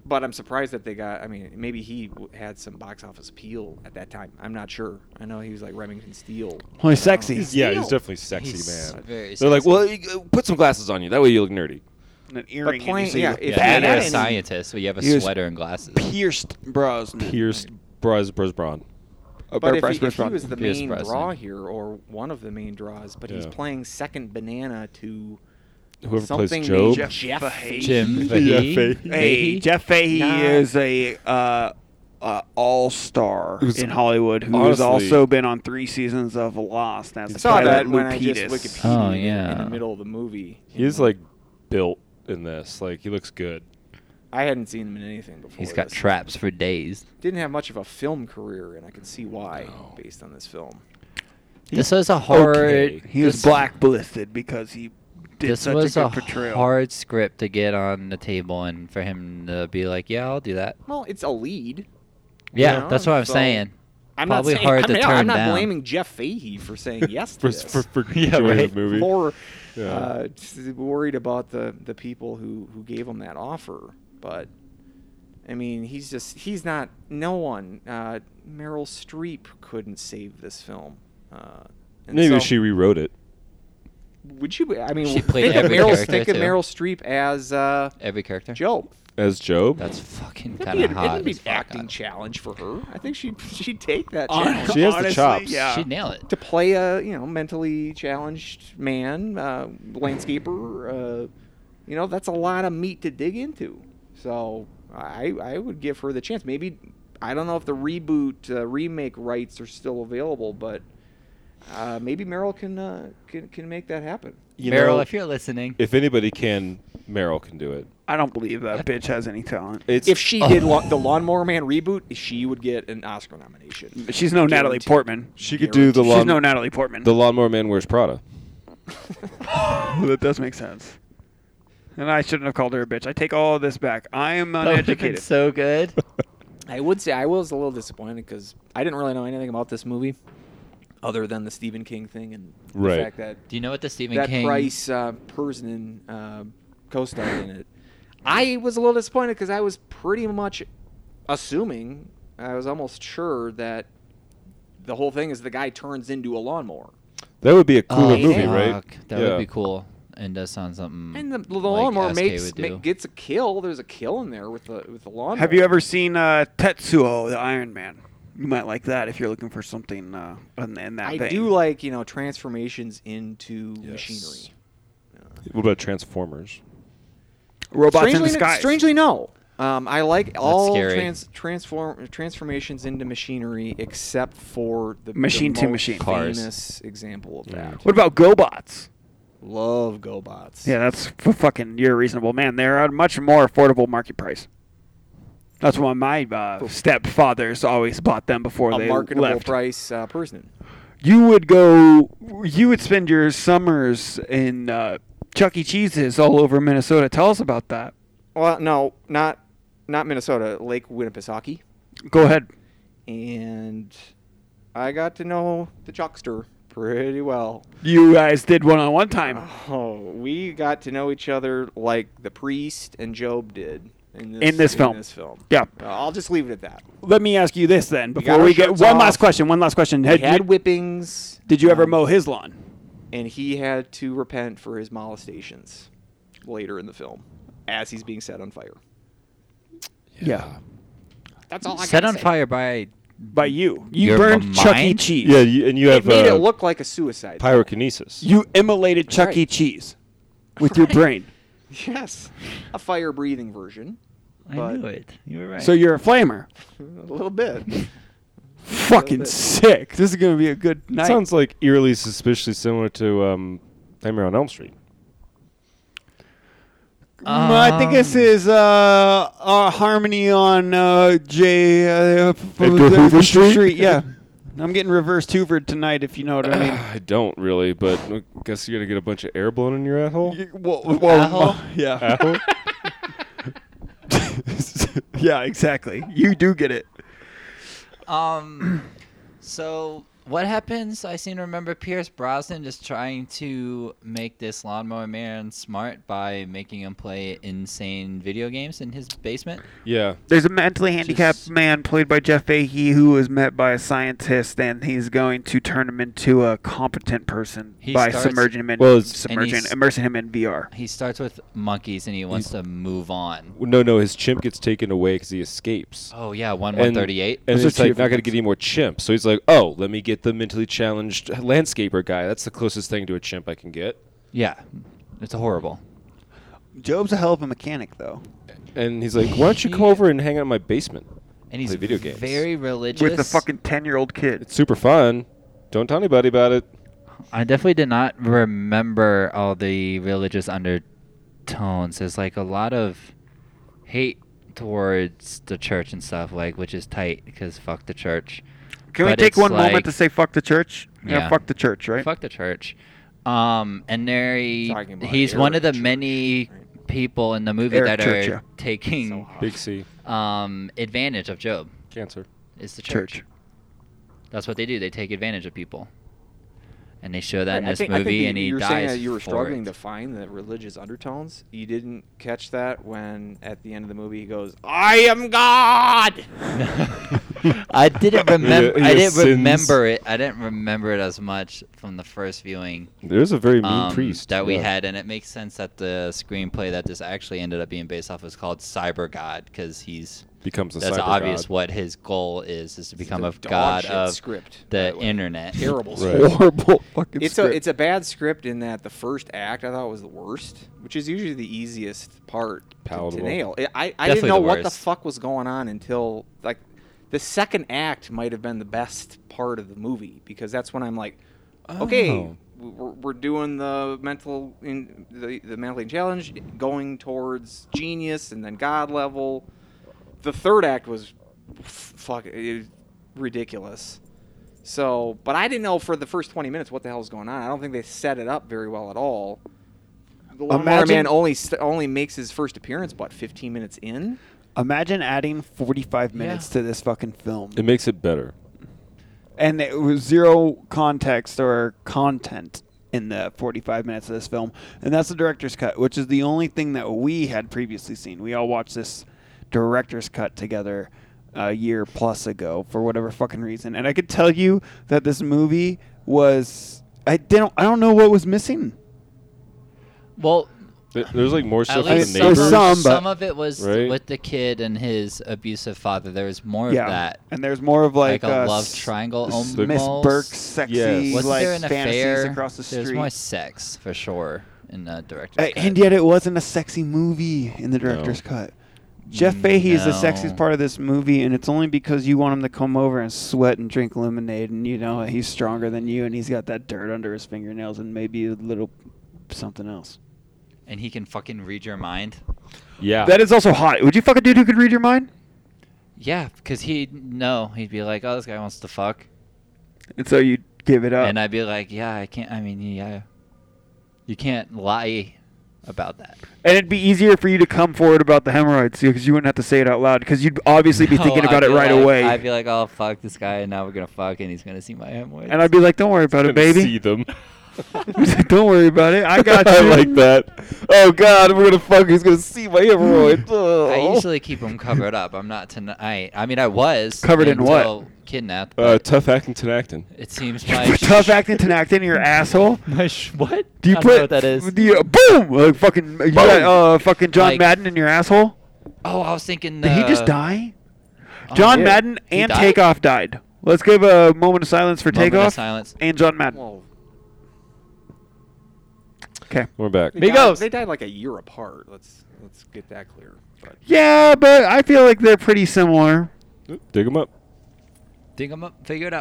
Speaker 6: but I'm surprised that they got. I mean, maybe he w- had some box office appeal at that time. I'm not sure. I know he was like Remington Steele.
Speaker 5: Well, he's sexy.
Speaker 6: He's-
Speaker 4: Yeah,
Speaker 6: Steele.
Speaker 4: he's definitely sexy,
Speaker 7: He's
Speaker 4: man.
Speaker 7: very
Speaker 4: They're like,
Speaker 7: sexy.
Speaker 4: well, you, uh, put some glasses on you. That way you look nerdy.
Speaker 5: An earring.
Speaker 6: playing-
Speaker 5: and you see
Speaker 6: yeah,
Speaker 5: the
Speaker 6: if
Speaker 7: Yeah,
Speaker 6: he
Speaker 7: and
Speaker 6: had
Speaker 7: you're a
Speaker 6: any-
Speaker 7: scientist, so you have a
Speaker 5: He was
Speaker 7: sweater and glasses.
Speaker 5: pierced Brosnan.
Speaker 4: Pierced Bros Bros Braun.
Speaker 5: Uh,
Speaker 6: But if
Speaker 5: Bryce
Speaker 6: he, if he
Speaker 5: Brosnan.
Speaker 6: was the
Speaker 7: Pierce
Speaker 6: main
Speaker 7: Brosnan.
Speaker 6: draw here, or one of the main draws, but he's
Speaker 4: Yeah.
Speaker 6: playing second banana to
Speaker 4: Whoever
Speaker 6: something
Speaker 4: plays Job.
Speaker 6: named
Speaker 5: Jeff
Speaker 6: Jeff
Speaker 5: Fahey.
Speaker 7: Jim
Speaker 4: Yeah,
Speaker 7: Fahey.
Speaker 4: Fahey.
Speaker 5: Hey, Jeff Fahey
Speaker 6: Nah.
Speaker 5: is a uh, uh, all-star
Speaker 4: Who's-
Speaker 5: in Hollywood who has
Speaker 4: honestly-
Speaker 5: also been on three seasons of Lost. As
Speaker 6: I saw
Speaker 5: Pilot
Speaker 6: that when I just
Speaker 5: Lupidus.
Speaker 6: Wikipedia
Speaker 7: Oh,
Speaker 6: in
Speaker 7: yeah.
Speaker 6: the middle of the movie.
Speaker 4: He is like built in this. Like he looks good.
Speaker 6: I hadn't seen him in anything before.
Speaker 7: He's got
Speaker 6: this.
Speaker 7: traps for days.
Speaker 6: Didn't have much of a film career, and I can see why based on this film.
Speaker 7: This was a hard.
Speaker 4: okay.
Speaker 5: He was
Speaker 7: this-
Speaker 5: blacklisted because he did
Speaker 7: This
Speaker 5: such
Speaker 7: was
Speaker 5: a
Speaker 7: a
Speaker 5: good portrayal.
Speaker 7: hard script to get on the table, and for him to be like, "Yeah, I'll do that."
Speaker 6: Well, it's a lead.
Speaker 7: Yeah,
Speaker 6: know,
Speaker 7: that's what I'm
Speaker 6: so-
Speaker 7: saying.
Speaker 6: I'm
Speaker 7: Probably
Speaker 6: not saying,
Speaker 7: hard
Speaker 6: I
Speaker 7: to
Speaker 6: mean,
Speaker 7: turn
Speaker 6: I'm not
Speaker 7: down.
Speaker 6: blaming Jeff Fahey for saying yes to
Speaker 4: For,
Speaker 6: this.
Speaker 4: for, for
Speaker 7: Yeah,
Speaker 4: enjoying
Speaker 7: right.
Speaker 4: the movie.
Speaker 6: More
Speaker 4: Yeah.
Speaker 6: uh, just worried about the, the people who, who gave him that offer. But, I mean, he's just, he's not, no one. Uh, Meryl Streep couldn't save this film. Uh, and
Speaker 4: Maybe
Speaker 6: so-
Speaker 4: she rewrote it.
Speaker 6: Would you, I mean,
Speaker 7: She played
Speaker 6: think, of
Speaker 7: every
Speaker 6: Meryl,
Speaker 7: character,
Speaker 6: think of
Speaker 7: too.
Speaker 6: Meryl Streep as uh,
Speaker 7: Every character.
Speaker 6: Job.
Speaker 4: As Job.
Speaker 7: That's fucking
Speaker 6: It'd
Speaker 7: kind
Speaker 6: be,
Speaker 7: of
Speaker 6: an-
Speaker 7: hot.
Speaker 6: it'd be
Speaker 7: as
Speaker 6: an
Speaker 7: fuck.
Speaker 6: acting challenge for her. I think she'd, she'd take that
Speaker 5: Hon-
Speaker 6: challenge.
Speaker 4: She has the
Speaker 5: honestly,
Speaker 4: chops.
Speaker 5: Yeah.
Speaker 7: She'd nail it.
Speaker 6: To play a you know mentally challenged man, uh, landscaper, uh, you know that's a lot of meat to dig into. So I I would give her the chance. Maybe I don't know if the reboot uh, remake rights are still available, but uh, maybe Meryl can uh, can can make that happen.
Speaker 4: You
Speaker 7: Meryl,
Speaker 4: know,
Speaker 7: if you're listening,
Speaker 4: if anybody can, Meryl can do it.
Speaker 5: I don't believe that bitch has any talent.
Speaker 4: It's
Speaker 6: If she did lo- the Lawnmower Man reboot, she would get an Oscar nomination.
Speaker 5: She's no Natalie
Speaker 6: Guaranteed.
Speaker 5: Portman.
Speaker 4: she could do the
Speaker 5: She's
Speaker 4: lawn.
Speaker 5: no Natalie Portman.
Speaker 4: The Lawnmower Man Wears Prada.
Speaker 5: That does make sense. And I shouldn't have called her a bitch. I take all of this back. I am
Speaker 7: that would've been
Speaker 5: uneducated.
Speaker 7: so good.
Speaker 6: I would say I was a little disappointed because I didn't really know anything about this movie, other than the Stephen King thing and the
Speaker 4: Right.
Speaker 6: fact that
Speaker 7: Do you know what the Stephen
Speaker 6: that
Speaker 7: King?
Speaker 6: Price uh, Persson uh, co-starred in it. I was a little disappointed because I was pretty much assuming, I was almost sure that the whole thing is the guy turns into a lawnmower.
Speaker 4: That would be a cooler
Speaker 7: Oh,
Speaker 4: movie,
Speaker 7: fuck.
Speaker 4: right?
Speaker 7: That
Speaker 4: Yeah.
Speaker 7: would be cool. And does sound something.
Speaker 6: And the, the
Speaker 7: like
Speaker 6: lawnmower
Speaker 7: S K
Speaker 6: makes
Speaker 7: would do.
Speaker 6: ma- gets a kill. There's a kill in there with the with the lawnmower.
Speaker 5: Have you ever seen uh, Tetsuo, the Iron Man? You might like that if you're looking for something uh, in, in that
Speaker 6: I
Speaker 5: vein.
Speaker 6: do like you know transformations into
Speaker 4: Yes.
Speaker 6: machinery.
Speaker 4: What about Transformers?
Speaker 5: Robots in
Speaker 6: strangely,
Speaker 5: disguise.
Speaker 6: strangely, no. Um, I like all
Speaker 7: scary.
Speaker 6: trans, transform transformations into machinery except for the
Speaker 5: Machine
Speaker 6: the
Speaker 5: to
Speaker 6: most
Speaker 5: machine.
Speaker 7: Cars.
Speaker 6: famous example of that.
Speaker 5: What about GoBots?
Speaker 6: Love GoBots.
Speaker 5: Yeah, that's f- fucking. You're a reasonable man. They're a much more affordable market price. That's why my uh, stepfathers always bought them before
Speaker 6: a
Speaker 5: they
Speaker 6: marketable
Speaker 5: left.
Speaker 6: price uh, person.
Speaker 5: You would go. You would spend your summers in uh, Chuck E. Cheese's all over Minnesota. Tell us about that.
Speaker 6: Well, no, not not Minnesota, Lake Winnipesaukee,
Speaker 5: Go ahead.
Speaker 6: and I got to know the Chuckster pretty well.
Speaker 5: You guys did one on one time.
Speaker 6: Oh, we got to know each other like the priest and Job did in this,
Speaker 5: In this film.
Speaker 6: this film.
Speaker 5: Yeah.
Speaker 6: Uh, I'll just leave it at that.
Speaker 5: Let me ask you this then,
Speaker 6: got
Speaker 5: before
Speaker 6: our
Speaker 5: we get
Speaker 6: shirts
Speaker 5: one
Speaker 6: off.
Speaker 5: last question. One last question.
Speaker 6: We
Speaker 5: Had
Speaker 6: had
Speaker 5: you-
Speaker 6: whippings.
Speaker 5: did you ever
Speaker 6: um,
Speaker 5: mow his lawn?
Speaker 6: And he had to repent for his molestations later in the film as he's being set on fire.
Speaker 5: Yeah.
Speaker 6: That's all I
Speaker 7: Set
Speaker 6: gotta
Speaker 7: on
Speaker 6: say.
Speaker 7: fire by.
Speaker 5: By you. You
Speaker 7: Your
Speaker 5: burned Chuck E.
Speaker 7: mind?
Speaker 5: Cheese.
Speaker 4: Yeah, you, and you
Speaker 6: It
Speaker 4: have
Speaker 6: made
Speaker 4: uh,
Speaker 6: it look like a suicide.
Speaker 4: pyrokinesis.
Speaker 5: You immolated Chuck
Speaker 6: right.
Speaker 5: E. Cheese with your brain.
Speaker 6: Yes, a fire-breathing version,
Speaker 7: I
Speaker 6: But-
Speaker 7: knew it. You were right.
Speaker 5: So you're a flamer.
Speaker 6: a little bit.
Speaker 5: Fucking
Speaker 6: bit.
Speaker 5: sick. This is going to be a good
Speaker 4: It
Speaker 5: night.
Speaker 4: sounds like eerily suspiciously similar to um, Nightmare on Elm Street.
Speaker 5: Mm, I think this is uh, uh, Harmony on uh, J. Uh,
Speaker 4: Edgar Hoover Street?
Speaker 5: Yeah. I'm getting reverse Hoovered tonight, if you know what I mean.
Speaker 4: I don't really, but I guess you're gonna get a bunch of air blown in your asshole.
Speaker 5: well, well,
Speaker 7: Asshole?
Speaker 5: yeah.
Speaker 4: Asshole?
Speaker 5: Yeah, exactly. You do get it.
Speaker 7: Um, so what happens? I seem to remember Pierce Brosnan just trying to make this lawnmower man smart by making him play insane video games in his basement.
Speaker 4: Yeah.
Speaker 5: There's a mentally handicapped
Speaker 7: Just-
Speaker 5: man played by Jeff Fahey who was met by a scientist, and he's going to turn him into a competent person
Speaker 7: He
Speaker 5: by
Speaker 7: starts-
Speaker 5: submerging him in,
Speaker 4: Well, it's-
Speaker 7: And
Speaker 5: submerging,
Speaker 7: he's-
Speaker 5: immersing him in V R.
Speaker 7: He starts with monkeys and he wants to move on.
Speaker 4: No, no, his chimp gets taken away because he escapes.
Speaker 7: Oh yeah, one
Speaker 4: And-
Speaker 7: one thirty eight.
Speaker 4: And
Speaker 5: Those are
Speaker 4: it's
Speaker 5: two
Speaker 4: like,
Speaker 5: different
Speaker 4: not going to
Speaker 5: things.
Speaker 4: get any more chimps. So he's like, oh, let me get the mentally challenged landscaper guy. That's the closest thing to a chimp I can get.
Speaker 7: Yeah, it's horrible.
Speaker 5: Job's a hell of a mechanic, though.
Speaker 4: And he's like, why don't you come over and hang out in my basement?
Speaker 7: And he's
Speaker 4: Play video games.
Speaker 7: very religious.
Speaker 5: With the fucking ten-year-old kid.
Speaker 4: It's super fun. Don't tell anybody about it.
Speaker 7: I definitely did not remember all the religious undertones. There's like a lot of hate towards the church and stuff, like which is tight because fuck the church.
Speaker 5: Can we
Speaker 7: But
Speaker 5: take
Speaker 7: it's
Speaker 5: one
Speaker 7: like-
Speaker 5: moment to say fuck the church? Yeah,
Speaker 7: Yeah.
Speaker 5: fuck the church, right?
Speaker 7: Fuck the church. Um, and there he,
Speaker 6: Talking about
Speaker 7: he's one of the
Speaker 6: Eric Church,
Speaker 7: many
Speaker 6: right?
Speaker 7: people in the movie
Speaker 5: Eric
Speaker 7: that
Speaker 5: Church,
Speaker 7: are
Speaker 5: yeah.
Speaker 7: taking
Speaker 4: Big C.
Speaker 7: um, advantage of Job.
Speaker 4: Cancer.
Speaker 7: Is the church.
Speaker 5: Church.
Speaker 7: That's what they do. They take advantage of people. And they show that in
Speaker 6: I
Speaker 7: this
Speaker 6: think, I
Speaker 7: movie,
Speaker 6: think you,
Speaker 7: and he
Speaker 6: you were
Speaker 7: dies
Speaker 6: saying that you were
Speaker 7: for
Speaker 6: struggling
Speaker 7: it.
Speaker 6: to find the religious undertones. You didn't catch that when at the end of the movie he goes, "I am God."
Speaker 7: I didn't remember.
Speaker 4: He-
Speaker 7: I
Speaker 4: he
Speaker 7: didn't
Speaker 4: sins.
Speaker 7: remember it. I didn't remember it as much from the first viewing
Speaker 4: There's a very mean
Speaker 7: um,
Speaker 4: priest.
Speaker 7: that we
Speaker 4: yeah.
Speaker 7: had, and it makes sense that the screenplay that this actually ended up being based off is called Cyber God, because he's
Speaker 4: Becomes a
Speaker 7: that's
Speaker 4: cyber
Speaker 7: obvious
Speaker 4: god.
Speaker 7: what his goal is is to become
Speaker 6: a
Speaker 7: a
Speaker 6: dog
Speaker 7: god
Speaker 6: shit
Speaker 7: of
Speaker 6: script,
Speaker 7: the
Speaker 6: by the way.
Speaker 7: internet.
Speaker 6: Terrible
Speaker 4: Right.
Speaker 6: script.
Speaker 5: Horrible fucking
Speaker 6: It's
Speaker 5: script.
Speaker 6: a it's a bad script in that the first act I thought was the worst, which is usually the easiest part to, to
Speaker 4: Palatable.
Speaker 6: nail. I I, I
Speaker 7: Definitely
Speaker 6: didn't know
Speaker 7: the
Speaker 6: what the
Speaker 7: worst.
Speaker 6: fuck was going on until like the second act might have been the best part of the movie, because that's when I'm like, okay,
Speaker 4: Oh.
Speaker 6: we're, we're doing the mental in the the mentally challenge, going towards genius and then God level. The third act was f- fuck it was ridiculous. So, but I didn't know for the first twenty minutes what the hell was going on. I don't think they set it up very well at all. The Lawnmower
Speaker 5: Imagine-
Speaker 6: Man only st- only makes his first appearance, what, fifteen minutes in?
Speaker 5: Imagine adding forty-five minutes to this fucking film.
Speaker 4: It makes it better.
Speaker 5: And it was zero context or content in the forty-five minutes of this film. And that's the director's cut, which is the only thing that we had previously seen. We all watched this director's cut together a year plus ago for whatever fucking reason. And I could tell you that this movie was I didn't I don't know what was missing.
Speaker 7: Well,
Speaker 4: Th- There's like more
Speaker 7: at
Speaker 4: stuff with
Speaker 7: least
Speaker 4: the
Speaker 7: some,
Speaker 5: There's
Speaker 4: neighbors.
Speaker 5: some, but-
Speaker 7: some of it was
Speaker 4: Right?
Speaker 7: with the kid and his abusive father. There was more
Speaker 5: yeah.
Speaker 7: of that.
Speaker 5: And there's more of like,
Speaker 7: Like a
Speaker 5: uh,
Speaker 7: love
Speaker 5: s-
Speaker 7: triangle
Speaker 5: s-
Speaker 7: almost.
Speaker 5: Miss Burke's sexy
Speaker 4: Yes.
Speaker 7: Wasn't
Speaker 5: like
Speaker 7: there an
Speaker 5: fantasies
Speaker 7: affair?
Speaker 5: across the street.
Speaker 7: There's more sex for sure in the director's
Speaker 5: Uh,
Speaker 7: cut.
Speaker 5: and yet it wasn't a sexy movie in the director's cut. Jeff Fahey is the sexiest
Speaker 7: No.
Speaker 5: part of this movie, and it's only because you want him to come over and sweat and drink lemonade, and you know he's stronger than you, and he's got that dirt under his fingernails, and maybe a little something else.
Speaker 7: And he can fucking read your mind.
Speaker 4: Yeah.
Speaker 5: That is also hot. Would you fuck a dude who could read your mind?
Speaker 7: Yeah, because he'd know. He'd be like, oh, this guy wants to fuck.
Speaker 5: And so you give it up.
Speaker 7: And I'd be like, yeah, I can't. I mean, yeah. You can't lie about that.
Speaker 5: And it'd be easier for you to come forward about the hemorrhoids because you wouldn't have to say it out loud because you'd obviously be
Speaker 7: No,
Speaker 5: thinking
Speaker 7: I'd
Speaker 5: about it
Speaker 7: be
Speaker 5: right
Speaker 7: like-
Speaker 5: away.
Speaker 7: I'd be like, oh, fuck this guy, and now we're going to fuck, and he's going to see my hemorrhoids.
Speaker 5: and I'd be like, don't worry about it,
Speaker 4: Gonna
Speaker 5: baby.
Speaker 4: See them.
Speaker 5: Don't worry about it. I got you.
Speaker 4: I like that. Oh God, we're gonna fuck. He's gonna see my hemorrhoid. Oh.
Speaker 7: I usually keep them covered up. I'm not tonight. I mean, I was
Speaker 5: Covered in what?
Speaker 7: until Kidnapped.
Speaker 4: Uh,
Speaker 7: But
Speaker 4: tough acting, acting.
Speaker 7: it seems my
Speaker 5: Tough acting to act in your asshole.
Speaker 7: My sh- what?
Speaker 5: Do you
Speaker 7: I don't
Speaker 5: put
Speaker 7: know what that is?
Speaker 5: Do you, boom? Like fucking you got uh fucking John
Speaker 7: Like-
Speaker 5: Madden in your asshole?
Speaker 7: Oh, I was thinking.
Speaker 5: Did he just
Speaker 7: uh,
Speaker 5: die?
Speaker 7: oh,
Speaker 5: John
Speaker 6: yeah.
Speaker 5: Madden
Speaker 7: He
Speaker 5: and
Speaker 7: died?
Speaker 5: Takeoff died. Let's give a moment of silence for
Speaker 7: Moment of
Speaker 5: Takeoff
Speaker 7: silence.
Speaker 5: and John Madden.
Speaker 6: Well,
Speaker 5: Okay.
Speaker 4: We're back.
Speaker 6: they
Speaker 7: Migos.
Speaker 6: died, they died like a year apart. Let's let's get that clear. But
Speaker 5: Yeah, but I feel like they're pretty similar.
Speaker 4: Dig him up.
Speaker 7: Dig him up. Figure it out.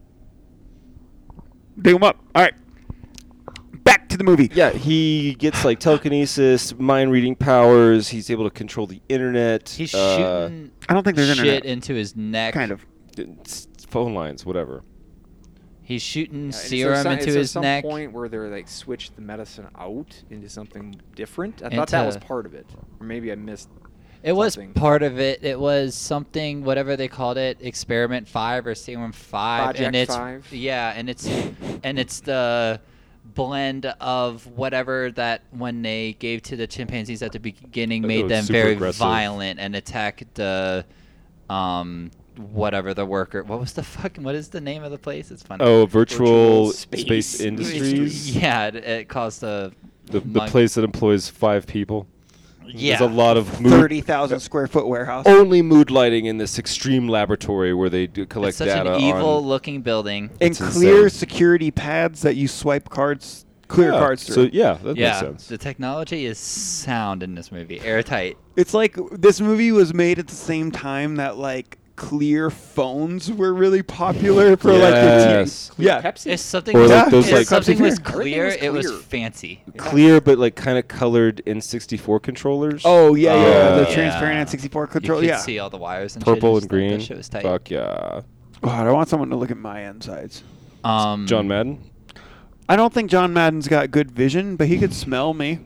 Speaker 5: Dig them up. All right. Back to the movie.
Speaker 4: Yeah, he gets like telekinesis, mind reading powers. He's able to control the internet.
Speaker 7: He's
Speaker 4: uh,
Speaker 7: shooting
Speaker 5: I don't think there's
Speaker 7: shit
Speaker 5: internet.
Speaker 7: into his neck.
Speaker 5: Kind of.
Speaker 4: s- phone lines, whatever.
Speaker 7: He's shooting
Speaker 6: Yeah, is there
Speaker 7: serum
Speaker 6: some-
Speaker 7: into
Speaker 6: is there
Speaker 7: his
Speaker 6: some
Speaker 7: neck.
Speaker 6: point where they're like switched the medicine out into something different? I thought
Speaker 7: Into-
Speaker 6: that was part of it, or maybe I missed.
Speaker 7: It was
Speaker 6: something.
Speaker 7: part of it. It was something, whatever they called it, Experiment Five or Serum Five,
Speaker 6: Project
Speaker 7: and it's
Speaker 6: Five?
Speaker 7: yeah, and it's and it's the blend of whatever that when they gave to the chimpanzees at the beginning
Speaker 4: It
Speaker 7: made
Speaker 4: was
Speaker 7: them
Speaker 4: super
Speaker 7: very
Speaker 4: aggressive.
Speaker 7: violent and attacked the um whatever the worker. What was the fucking? What is the name of the place? It's funny.
Speaker 4: Oh, virtual,
Speaker 6: Virtual
Speaker 4: space,
Speaker 6: space
Speaker 4: industries.
Speaker 7: Yeah, it, it caused the
Speaker 4: The, the
Speaker 7: mon-
Speaker 4: place that employs five people.
Speaker 7: Yeah,
Speaker 4: There's a lot of mood,
Speaker 5: thirty thousand square foot warehouse.
Speaker 4: only mood lighting in this extreme laboratory where they do collect
Speaker 7: it's such
Speaker 4: data
Speaker 7: an
Speaker 4: on.
Speaker 7: evil-looking building.
Speaker 5: and
Speaker 4: That's
Speaker 5: clear
Speaker 4: insane.
Speaker 5: security pads that you swipe cards, clear
Speaker 4: Yeah,
Speaker 5: cards through.
Speaker 4: So yeah, that
Speaker 7: Yeah,
Speaker 4: makes sense.
Speaker 7: the technology is sound in this movie, airtight.
Speaker 5: It's like this movie was made at the same time that like clear phones were really popular for like
Speaker 4: Yes.
Speaker 5: the teen. Yeah.
Speaker 6: Pepsi.
Speaker 7: If something
Speaker 4: Or
Speaker 7: was,
Speaker 4: like those,
Speaker 7: if
Speaker 4: like-
Speaker 7: something
Speaker 5: Pepsi
Speaker 7: was
Speaker 5: Clear.
Speaker 7: clear,
Speaker 6: Everything
Speaker 7: it
Speaker 6: was
Speaker 7: was
Speaker 6: clear.
Speaker 7: fancy.
Speaker 4: Clear, but like kind of colored N sixty-four controllers.
Speaker 5: Oh yeah, yeah,
Speaker 4: Oh,
Speaker 5: the
Speaker 4: yeah.
Speaker 5: transparent N sixty-four control.
Speaker 7: You could
Speaker 5: Yeah.
Speaker 7: see all the wires and
Speaker 4: purple
Speaker 7: shit
Speaker 4: and
Speaker 7: stuff.
Speaker 4: green.
Speaker 7: That shit was tight.
Speaker 4: Fuck yeah.
Speaker 5: God, I want someone to look at my insides.
Speaker 7: Um,
Speaker 4: John Madden.
Speaker 5: I don't think John Madden's got good vision, but he could smell me.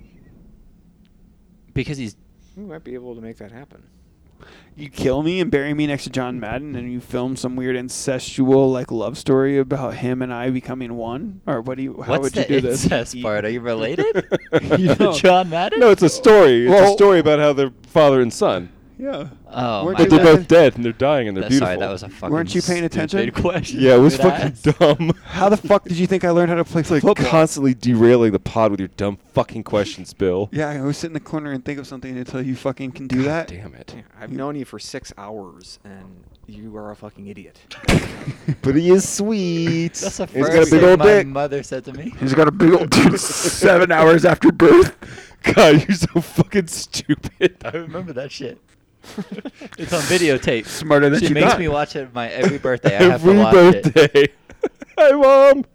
Speaker 7: because he's
Speaker 6: We might be able to make that happen.
Speaker 5: You kill me and bury me next to John Madden, and you film some weird incestual like love story about him and I becoming one, or what do you? How
Speaker 7: what's
Speaker 5: would you
Speaker 7: the
Speaker 5: do this?
Speaker 7: incest part? Are you related?
Speaker 5: You
Speaker 7: to
Speaker 5: know.
Speaker 7: John Madden?
Speaker 4: No, it's a story. It's
Speaker 5: Well-
Speaker 4: a story about how they're father and son.
Speaker 5: Yeah.
Speaker 7: Oh,
Speaker 5: Weren't
Speaker 7: my
Speaker 4: But they're
Speaker 5: you
Speaker 7: bad.
Speaker 4: both dead and they're dying and they're
Speaker 7: That-
Speaker 4: beautiful.
Speaker 7: Sorry, that was a fucking.
Speaker 5: Weren't you paying attention?
Speaker 7: stupid question.
Speaker 4: Yeah, it was
Speaker 7: Stupid
Speaker 4: fucking
Speaker 7: ass.
Speaker 4: dumb.
Speaker 5: How the fuck did you think I learned how to play
Speaker 4: It's like
Speaker 5: football?
Speaker 4: constantly derailing the pod with your dumb fucking questions, Bill.
Speaker 5: Yeah, I always sit in the corner and think of something until you fucking can do that.
Speaker 4: Damn it.
Speaker 6: Yeah, I've known you for six hours, and you are a fucking idiot.
Speaker 4: But he is sweet.
Speaker 7: That's the
Speaker 4: He's
Speaker 7: first
Speaker 4: got a big
Speaker 7: thing
Speaker 4: old
Speaker 7: my
Speaker 4: dick.
Speaker 7: mother said to me.
Speaker 5: He's got a big old dude seven hours after birth.
Speaker 4: God, you're so fucking stupid.
Speaker 7: I remember that shit. It's on videotape.
Speaker 5: Smarter than
Speaker 7: She
Speaker 5: you
Speaker 7: makes
Speaker 5: thought.
Speaker 7: me watch it my every birthday. I have
Speaker 4: Every
Speaker 7: to watch it.
Speaker 4: birthday. Hi, Mom.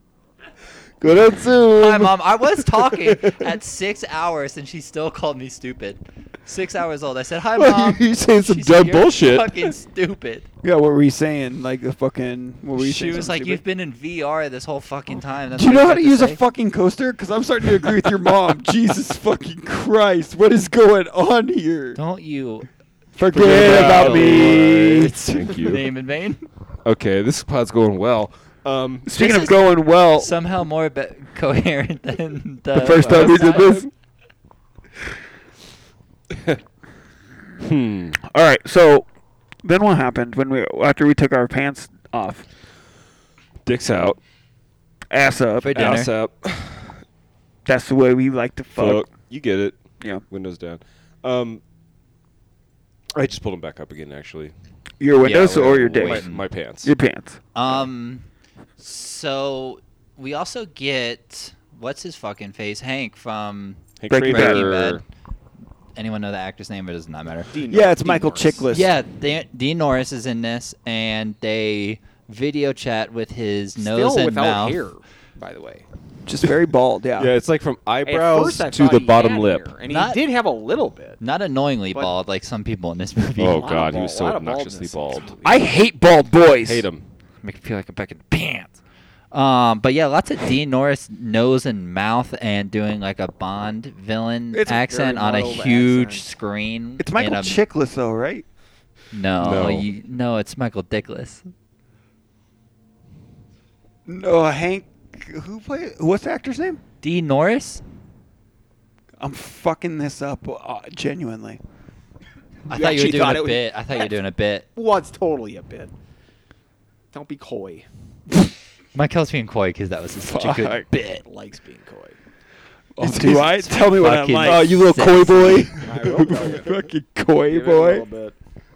Speaker 4: Go down soon.
Speaker 7: Hi, Mom. I was talking at six hours, and she still called me stupid. Six hours old. I said, "Hi,
Speaker 4: Well,
Speaker 7: Mom."
Speaker 4: you- you're saying some
Speaker 7: She said,
Speaker 4: dumb
Speaker 7: "You're
Speaker 4: bullshit."
Speaker 7: Fucking stupid.
Speaker 5: Yeah, what were you saying? Like the fucking. What were you
Speaker 7: She
Speaker 5: saying?
Speaker 7: was
Speaker 5: something
Speaker 7: like, "You've
Speaker 5: stupid?
Speaker 7: been in V R this whole fucking time." That's
Speaker 5: Do you
Speaker 7: what
Speaker 5: know how to
Speaker 7: got
Speaker 5: use a
Speaker 7: say."
Speaker 5: fucking coaster? Because I'm starting to agree with your mom. Jesus fucking Christ. What is going on here?
Speaker 7: Don't you
Speaker 5: Forget,
Speaker 4: Forget
Speaker 5: about
Speaker 4: about
Speaker 5: me.
Speaker 4: it. Thank you.
Speaker 7: name in vain?
Speaker 4: Okay, this pod's going well. Um,
Speaker 5: Speaking
Speaker 7: This
Speaker 5: of
Speaker 7: is
Speaker 5: going well,
Speaker 7: Somehow more be- coherent than the,
Speaker 5: the first time we did this.
Speaker 4: hmm.
Speaker 5: All right, so then what happened when we after we took our pants off,
Speaker 4: Dicks out.
Speaker 5: ass up?
Speaker 7: For dinner.
Speaker 4: Ass up.
Speaker 5: That's the way we like to fuck.
Speaker 4: Fuck. You get it.
Speaker 5: Yeah,
Speaker 4: Windows down. Um, I just pulled them back up again, actually.
Speaker 5: your windows
Speaker 7: we're
Speaker 5: or your
Speaker 7: waiting.
Speaker 5: dick?
Speaker 4: My, my pants.
Speaker 5: Your pants.
Speaker 7: Um, so we also get what's his fucking face, Hank from
Speaker 4: Hank
Speaker 5: Breaking
Speaker 4: Schrader.
Speaker 7: Breaking Bad. Anyone know the actor's name? It does not matter.
Speaker 6: Dean
Speaker 5: Yeah, it's
Speaker 6: Dean
Speaker 5: Michael
Speaker 6: Norris.
Speaker 5: Chiklis.
Speaker 7: Yeah, Dan- Dean Norris is in this, and they video chat with his
Speaker 6: Still
Speaker 7: nose and
Speaker 6: without
Speaker 7: mouth.
Speaker 6: hair, by the way.
Speaker 5: Just very bald. Yeah.
Speaker 4: Yeah, it's like from
Speaker 6: At
Speaker 4: eyebrows
Speaker 6: first I
Speaker 4: to
Speaker 6: thought
Speaker 4: the
Speaker 6: he
Speaker 4: bottom
Speaker 6: had
Speaker 4: lip.
Speaker 6: hair, and
Speaker 7: Not-
Speaker 6: he did have a little bit.
Speaker 7: Not annoyingly
Speaker 6: But-
Speaker 7: bald like some people in this movie.
Speaker 4: Oh,
Speaker 6: A lot of
Speaker 4: God, he
Speaker 6: bald-
Speaker 4: was so
Speaker 6: a lot of
Speaker 4: obnoxiously
Speaker 6: baldness in
Speaker 4: bald.
Speaker 6: this movie.
Speaker 5: I hate bald boys.
Speaker 4: Hate him.
Speaker 7: Make it feel like I'm back in the pants. Um, but yeah, lots of Dean Norris nose and mouth and doing like a Bond villain
Speaker 5: It's a
Speaker 7: accent
Speaker 6: very
Speaker 7: on a
Speaker 6: muddled
Speaker 7: huge
Speaker 6: accent.
Speaker 7: screen.
Speaker 5: It's Michael
Speaker 7: in a-
Speaker 5: Chiklis, though, right?
Speaker 7: No,
Speaker 4: No.
Speaker 7: you, no, it's Michael Dickless.
Speaker 5: No, Hank. Who played? What's the actor's name?
Speaker 7: Dean Norris?
Speaker 5: I'm fucking this up uh, genuinely.
Speaker 7: I
Speaker 6: You
Speaker 7: thought you were
Speaker 6: actually
Speaker 7: doing
Speaker 6: thought
Speaker 7: a
Speaker 6: it was-
Speaker 7: bit. I thought you were doing a bit.
Speaker 6: Was totally a bit. Don't be coy.
Speaker 7: Michael's being coy because that was such a good
Speaker 5: Fuck.
Speaker 7: bit.
Speaker 6: Likes being coy.
Speaker 5: Oh, do I? Tell me what I'm
Speaker 7: fucking-
Speaker 5: like.
Speaker 4: Oh, you little
Speaker 7: Sexy.
Speaker 4: coy boy.
Speaker 6: I will tell you.
Speaker 5: fucking coy
Speaker 6: Give it a little
Speaker 5: boy.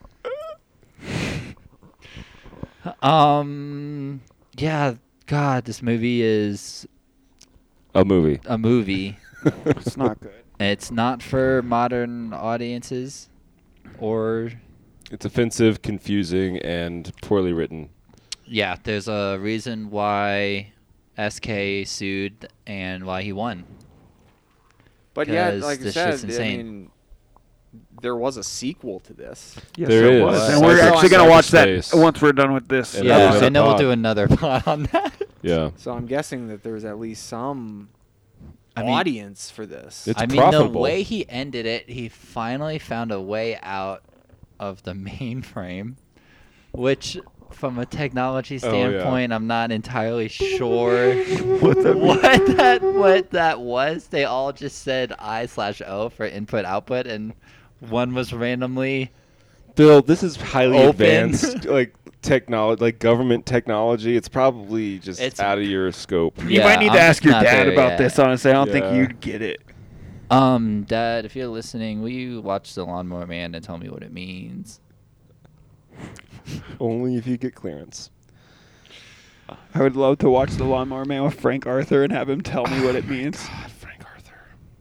Speaker 6: bit.
Speaker 7: Um, yeah, God, this movie is
Speaker 4: A movie.
Speaker 7: a movie.
Speaker 5: It's not good.
Speaker 7: It's not for modern audiences, or
Speaker 4: It's offensive, confusing, and poorly written.
Speaker 7: yeah, there's a reason why S K sued and why he won.
Speaker 6: But yeah,
Speaker 7: 'Cause
Speaker 6: like I
Speaker 7: this
Speaker 6: said,
Speaker 7: shit's insane.
Speaker 6: I mean, there was a sequel to this.
Speaker 5: Yes,
Speaker 4: There
Speaker 5: it
Speaker 4: is.
Speaker 5: was. And
Speaker 6: So
Speaker 5: we're
Speaker 6: I'm
Speaker 5: actually gonna watch that
Speaker 4: Cyberspace.
Speaker 5: once we're done with this.
Speaker 4: And
Speaker 7: Yeah,
Speaker 4: then
Speaker 5: episode.
Speaker 4: another
Speaker 7: and then we'll
Speaker 4: pod.
Speaker 7: do another pod on that.
Speaker 4: Yeah.
Speaker 6: So I'm guessing that there's at least some
Speaker 7: I mean-
Speaker 6: audience for this.
Speaker 4: It's
Speaker 7: I mean,
Speaker 4: profitable.
Speaker 7: the way he ended it, he finally found a way out of the mainframe, which, from a technology
Speaker 4: Oh, yeah.
Speaker 7: standpoint, I'm not entirely sure what that what that was. They all just said I slash O for input output, and one was randomly.
Speaker 4: Bill, this is highly
Speaker 7: Open.
Speaker 4: advanced, like technology, like government technology. It's probably just
Speaker 7: It's-
Speaker 4: out of your scope.
Speaker 5: You
Speaker 7: Yeah,
Speaker 5: might need
Speaker 7: I'm
Speaker 5: to ask
Speaker 7: just
Speaker 5: your
Speaker 7: not
Speaker 5: dad
Speaker 7: there
Speaker 5: about
Speaker 7: yet.
Speaker 5: this. Honestly, I don't think
Speaker 4: Yeah.
Speaker 5: you'd get it.
Speaker 7: Um, Dad, if you're listening, will you watch The Lawnmower Man and tell me what it means?
Speaker 4: Only if you get clearance.
Speaker 5: I would love to watch The Lawnmower Man with Frank Arthur and have him tell me what it means.
Speaker 4: God, Frank Arthur.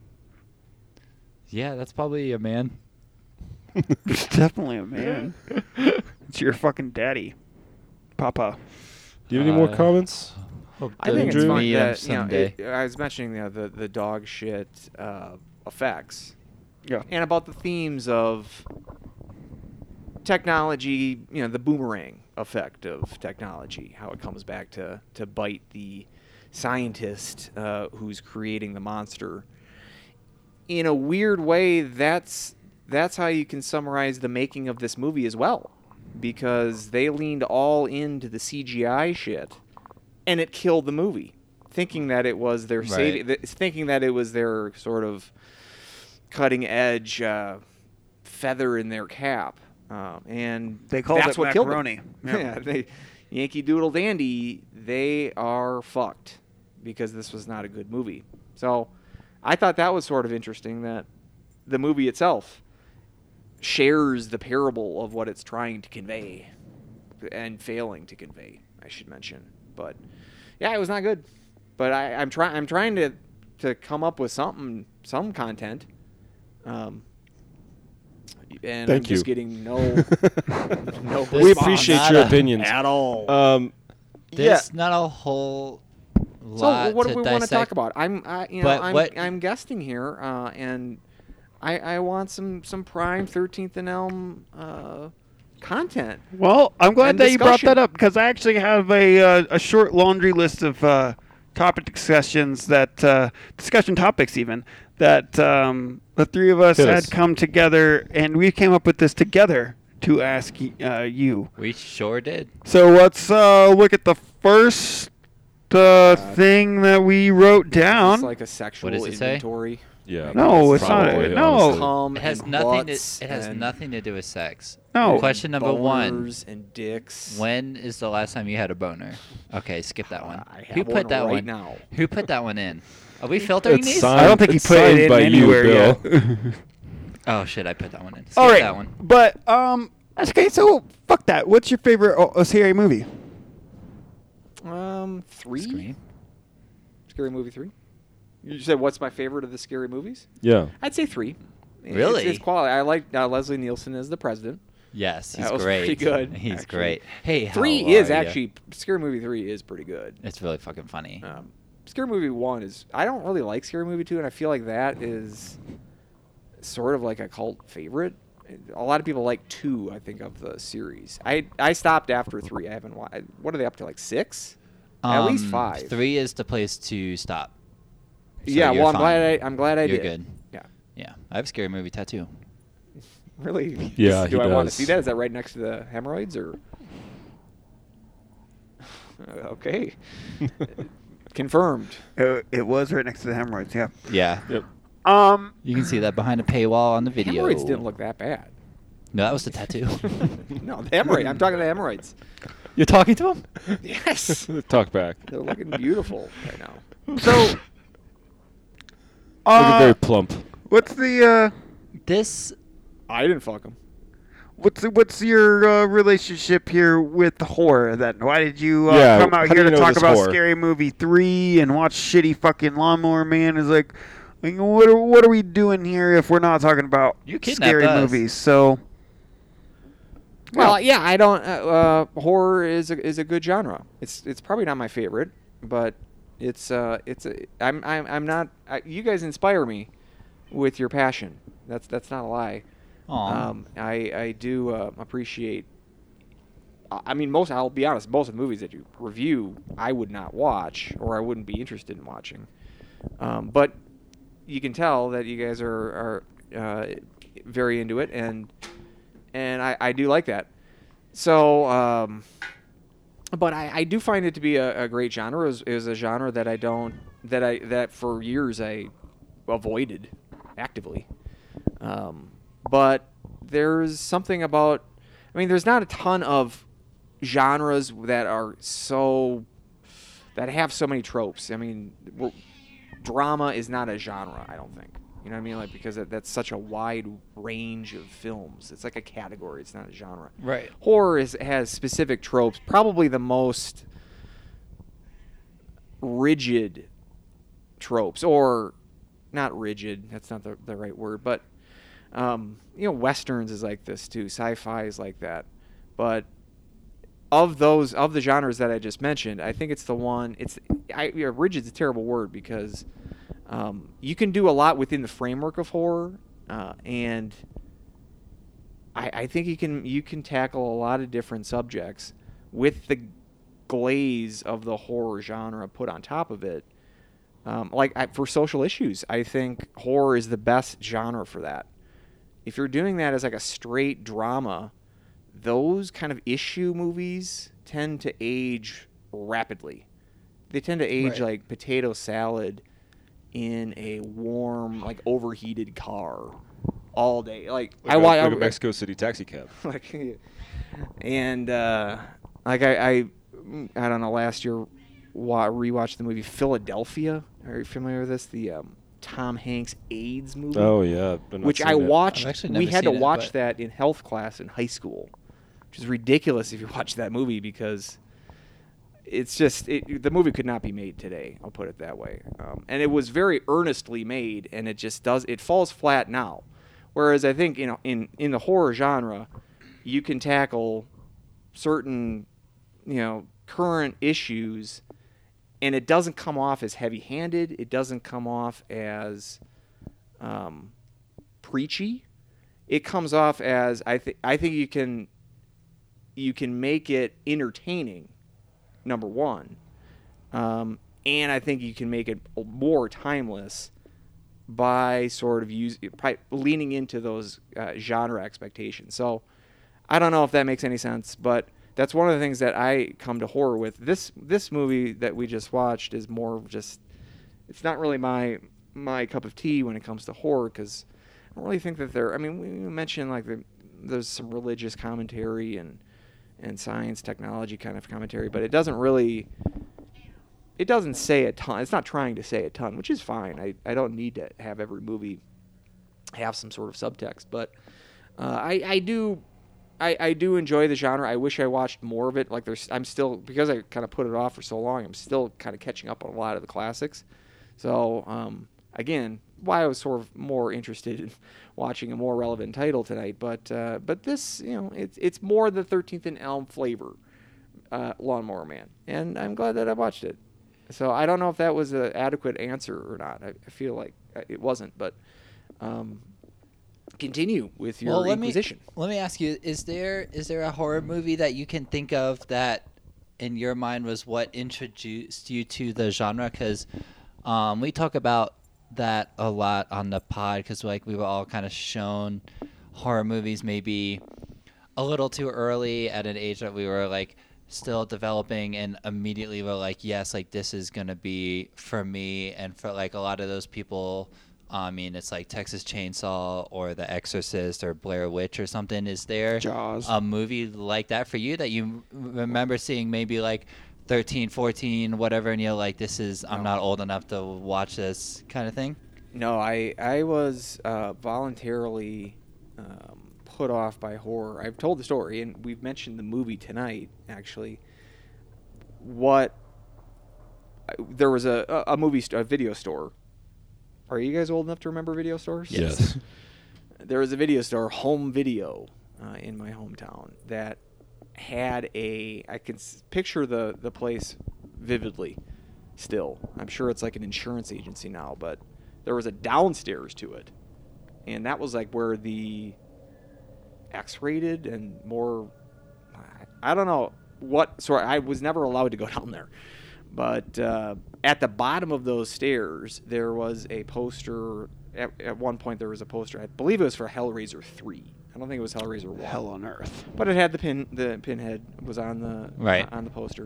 Speaker 7: Yeah, that's probably a man.
Speaker 5: It's definitely a man. It's your fucking daddy, Papa.
Speaker 4: Do you have any more
Speaker 7: Uh,
Speaker 4: comments?
Speaker 6: I think it's
Speaker 4: Andrew?
Speaker 6: fun
Speaker 7: Meet him
Speaker 6: that, you know,
Speaker 7: someday.
Speaker 6: it, I was mentioning you know, the the dog shit uh, effects,
Speaker 5: Yeah.
Speaker 6: and about the themes of technology. You know, the boomerang effect of technology, how it comes back to to bite the scientist uh, who's creating the monster. In a weird way, that's that's how you can summarize the making of this movie as well, because they leaned all into the C G I shit, and it killed the movie, thinking that it was their
Speaker 7: Right.
Speaker 6: saving, th- thinking that it was their sort of cutting edge uh, feather in their cap, um, and
Speaker 5: They called
Speaker 6: that's
Speaker 5: it
Speaker 6: what killed them.
Speaker 5: macaroni.
Speaker 6: Yeah,
Speaker 5: Yeah.
Speaker 6: they Yankee Doodle Dandy, they are fucked because this was not a good movie. So I thought that was sort of interesting that the movie itself shares the parable of what it's trying to convey and failing to convey, I should mention. But yeah, it was not good. But I, I'm trying I'm trying to to come up with something some content. Um and
Speaker 4: Thank
Speaker 6: I'm just
Speaker 4: you.
Speaker 6: getting no no
Speaker 4: We
Speaker 6: response
Speaker 4: appreciate
Speaker 7: Not
Speaker 4: your
Speaker 7: a-
Speaker 4: opinions.
Speaker 6: at all.
Speaker 4: Um, yeah.
Speaker 7: There's not a whole
Speaker 6: So
Speaker 7: lot
Speaker 6: what
Speaker 7: to
Speaker 6: do we want to
Speaker 7: dissect.
Speaker 6: talk about? I'm, I, you know,
Speaker 7: But
Speaker 6: I'm,
Speaker 7: what-
Speaker 6: I'm guesting here, uh, and I, I want some, some prime thirteenth and Elm uh, content.
Speaker 5: Well, I'm glad
Speaker 6: And
Speaker 5: that you brought
Speaker 6: discussion.
Speaker 5: that up because I actually have a uh, a short laundry list of uh, topic discussions that uh, discussion topics even that um, the three of us
Speaker 4: Hit
Speaker 5: had
Speaker 4: us.
Speaker 5: come together and we came up with this together to ask y- uh, you.
Speaker 7: We sure did.
Speaker 5: So let's uh, look at the first uh, thing that we wrote down.
Speaker 6: It's like a sexual
Speaker 7: does it say?
Speaker 6: inventory.
Speaker 4: Yeah.
Speaker 5: No, it's not-
Speaker 4: probably,
Speaker 5: no.
Speaker 4: honestly.
Speaker 6: Cum
Speaker 7: It has
Speaker 6: and
Speaker 7: nothing.
Speaker 6: butts
Speaker 7: To, it has
Speaker 6: and
Speaker 7: nothing to do with sex.
Speaker 5: No.
Speaker 7: Question number one:
Speaker 6: boners and dicks.
Speaker 7: when is the last time you had a boner? Okay, skip that one.
Speaker 6: I
Speaker 7: Who
Speaker 6: have
Speaker 7: put
Speaker 6: one
Speaker 7: that
Speaker 6: right
Speaker 7: one?
Speaker 6: now.
Speaker 7: Who put that one in? Are we filtering
Speaker 4: It's
Speaker 7: these?
Speaker 4: signed-
Speaker 5: I don't think he
Speaker 4: it's
Speaker 5: put it
Speaker 4: signed
Speaker 5: in
Speaker 4: by you,
Speaker 5: anywhere
Speaker 4: Bill.
Speaker 5: yet.
Speaker 7: Oh shit! I put that one in. Skip
Speaker 5: All right,
Speaker 7: that one.
Speaker 5: but um, okay, so fuck that. What's your favorite oh, oh, scary movie?
Speaker 6: Um, three.
Speaker 7: Scream.
Speaker 6: Scary movie three. You said what's my favorite of the scary movies?
Speaker 4: Yeah.
Speaker 6: I'd say three. It's-
Speaker 7: Really?
Speaker 6: It's, quality. I like uh, Leslie Nielsen as the president.
Speaker 7: Yes, he's
Speaker 6: That was
Speaker 7: great.
Speaker 6: pretty good,
Speaker 7: He's
Speaker 6: actually.
Speaker 7: great. Hey, how
Speaker 6: Three is
Speaker 7: are ya?
Speaker 6: actually Scary Movie three is pretty good.
Speaker 7: It's really fucking funny.
Speaker 6: Um, Scary Movie one is I don't really like Scary Movie two, and I feel like that is sort of like a cult favorite. A lot of people like two, I think, of the series. I I stopped after three. I haven't. wa- What are they up to? Like six? At least
Speaker 7: Um,
Speaker 6: five.
Speaker 7: Three is the place to stop. So
Speaker 6: yeah.
Speaker 7: you're
Speaker 6: Well, I'm
Speaker 7: fine.
Speaker 6: glad I I'm glad I
Speaker 7: You're
Speaker 6: did.
Speaker 7: good.
Speaker 6: Yeah.
Speaker 7: Yeah, I have a scary movie tattoo.
Speaker 6: Really?
Speaker 4: Yeah,
Speaker 6: Do
Speaker 4: he
Speaker 6: I want to
Speaker 4: does.
Speaker 6: see that? Is that right next to the hemorrhoids or? Okay. Confirmed.
Speaker 5: Uh, it was right next to the hemorrhoids. Yeah.
Speaker 7: Yeah,
Speaker 4: Yep.
Speaker 5: Um.
Speaker 7: you can see that behind a paywall on the video.
Speaker 6: Hemorrhoids didn't look that bad.
Speaker 7: No, that was the tattoo.
Speaker 6: No, the hemorrhoid. I'm talking the hemorrhoids.
Speaker 7: You're talking to him?
Speaker 6: Yes.
Speaker 4: Talk back.
Speaker 6: They're looking beautiful right now.
Speaker 5: So.
Speaker 4: Looking
Speaker 5: Uh,
Speaker 4: very plump.
Speaker 5: what's the uh,
Speaker 7: This
Speaker 6: I didn't fuck them.
Speaker 5: what's the, what's your uh, relationship here with the horror? Then why did you uh,
Speaker 4: Yeah,
Speaker 5: come
Speaker 4: how
Speaker 5: out
Speaker 4: do
Speaker 5: here
Speaker 4: you
Speaker 5: to
Speaker 4: know
Speaker 5: talk
Speaker 4: this
Speaker 5: about
Speaker 4: horror?
Speaker 5: Scary Movie three and watch shitty fucking Lawnmower Man? Is like, like, what are, what are we doing here if we're not talking about
Speaker 7: You kidnapped
Speaker 5: scary
Speaker 7: us.
Speaker 5: movies? So.
Speaker 6: Well, yeah, I don't. Uh, uh, horror is a, is a good genre. It's it's probably not my favorite, but it's uh it's a, I'm I'm I'm not. I, you guys inspire me with your passion. That's that's not a lie.
Speaker 7: Aw.
Speaker 6: Um, I I do uh, appreciate. I I mean, most. I'll be honest. Most of the movies that you review, I would not watch, or I wouldn't be interested in watching. Um, but you can tell that you guys are are uh, very into it, and and I, I do like that. So, um, but I, I do find it to be a, a great genre. It was, it was a genre that I don't that I that for years I avoided actively. Um, but there's something about, I mean, there's not a ton of genres that are so that have so many tropes. I mean, we're, drama is not a genre, I don't think. You know what I mean? Like, because that, that's such a wide range of films. It's like a category. It's not a genre.
Speaker 7: Right.
Speaker 6: Horror is, has specific tropes. Probably the most rigid tropes, or not rigid. That's not the, the right word. But, um, you know, Westerns is like this too. Sci-fi is like that. But of those, of the genres that I just mentioned, I think it's the one, it's, I, yeah, rigid's a terrible word because um, you can do a lot within the framework of horror, uh, and I, I think you can, you can tackle a lot of different subjects with the glaze of the horror genre put on top of it. Um, like I, for social issues, I think horror is the best genre for that. If you're doing that as like a straight drama, those kind of issue movies tend to age rapidly. They tend to age
Speaker 7: Right.
Speaker 6: like potato salad in a warm, like overheated car all day. Like,
Speaker 4: Like
Speaker 6: I
Speaker 4: a,
Speaker 6: watch
Speaker 4: like a Mexico City taxi cab.
Speaker 6: like, and uh, like I, I, I don't know. Last year, wa- rewatched the movie Philadelphia. Are you familiar with this? The um, Tom Hanks AIDS movie.
Speaker 4: Oh yeah, but not
Speaker 6: Which
Speaker 4: seen
Speaker 6: I
Speaker 4: it.
Speaker 6: watched.
Speaker 7: I've actually
Speaker 6: We
Speaker 7: never
Speaker 6: had to
Speaker 7: seen it,
Speaker 6: watch
Speaker 7: but-
Speaker 6: that in health class in high school, which is ridiculous if you watch that movie because it's just it, the movie could not be made today. I'll put it that way. Um, and it was very earnestly made, and it just does it falls flat now. Whereas I think you know in in the horror genre, you can tackle certain you know current issues, and it doesn't come off as heavy-handed. It doesn't come off as um, preachy. It comes off as I think I think you can you can make it entertaining. Number one, um, and I think you can make it more timeless by sort of use by leaning into those uh, genre expectations. So I don't know if that makes any sense, but that's one of the things that I come to horror with. This this movie that we just watched is more of just it's not really my my cup of tea when it comes to horror because I don't really think that there. I mean, we mentioned like the, there's some religious commentary and and science technology kind of commentary, but it doesn't really. It doesn't say a ton. It's not trying to say a ton, which is fine. I, I don't need to have every movie have some sort of subtext, but uh, I I do I, I do enjoy the genre. I wish I watched more of it. Like there's I'm still because I kind of put it off for so long. I'm still kind of catching up on a lot of the classics. So um, again, why I was sort of more interested in watching a more relevant title tonight. But uh, but this you know it's it's more the thirteenth and Elm flavor, uh, Lawnmower Man, and I'm glad that I watched it. So I don't know if that was an adequate answer or not. I, I feel like it wasn't, but um, continue with your
Speaker 7: well, let
Speaker 6: Inquisition.
Speaker 7: me let me ask you: Is there is there a horror movie that you can think of that, in your mind, was what introduced you to the genre? Because um, we talk about that a lot on the pod. Because like we were all kind of shown horror movies maybe a little too early at an age that we were like still developing, and immediately were like, yes, like this is gonna be for me. And for like a lot of those people, I mean, it's like Texas Chainsaw or The Exorcist or Blair Witch or something. Is there
Speaker 5: Jaws.
Speaker 7: a movie like that for you that you remember seeing maybe like thirteen, fourteen, whatever, and you're like, this is, I'm not old enough to watch this kind of thing?
Speaker 6: No, I I was uh, voluntarily um, put off by horror. I've told the story, and we've mentioned the movie tonight. Actually, what there was a a, a movie st- a video store. Are you guys old enough to remember video stores?
Speaker 4: Yes.
Speaker 6: There was a video store, Home Video, uh, in my hometown that had a. I can s- picture the the place vividly. Still, I'm sure it's like an insurance agency now, but there was a downstairs to it, and that was like where the X-rated and more. I don't know what. So I was never allowed to go down there, But uh, at the bottom of those stairs, there was a poster. At, at one point, there was a poster. I believe it was for Hellraiser three. I don't think it was Hellraiser one.
Speaker 5: Hell on earth.
Speaker 6: But it had the pin. The pinhead was on the
Speaker 7: Right.
Speaker 6: on the poster,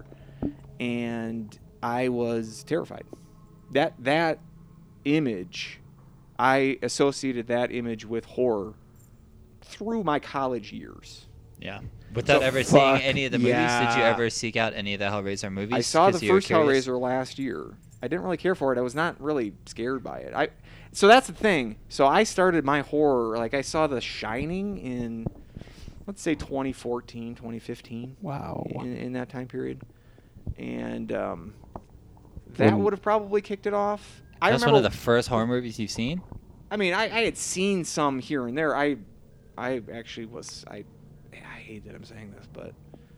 Speaker 6: and I was terrified. That that image, I associated that image with horror through my college years.
Speaker 7: Yeah. Without
Speaker 5: The
Speaker 7: ever seeing
Speaker 5: fuck,
Speaker 7: any of the movies, did you
Speaker 6: yeah.
Speaker 7: ever seek out any of the Hellraiser movies?
Speaker 6: I saw the
Speaker 7: 'cause you were
Speaker 6: first
Speaker 7: curious?
Speaker 6: Hellraiser last year. I didn't really care for it. I was not really scared by it. I so that's the thing. So I started my horror like I saw The Shining in let's say twenty fourteen, twenty fifteen.
Speaker 5: Wow.
Speaker 6: In, in that time period, and um, that
Speaker 4: When-
Speaker 6: would have probably kicked it off. I
Speaker 7: That's
Speaker 6: remember.
Speaker 7: one of the first horror movies you've seen?
Speaker 6: I mean, I, I had seen some here and there. I I actually was I I hate that I'm saying this, but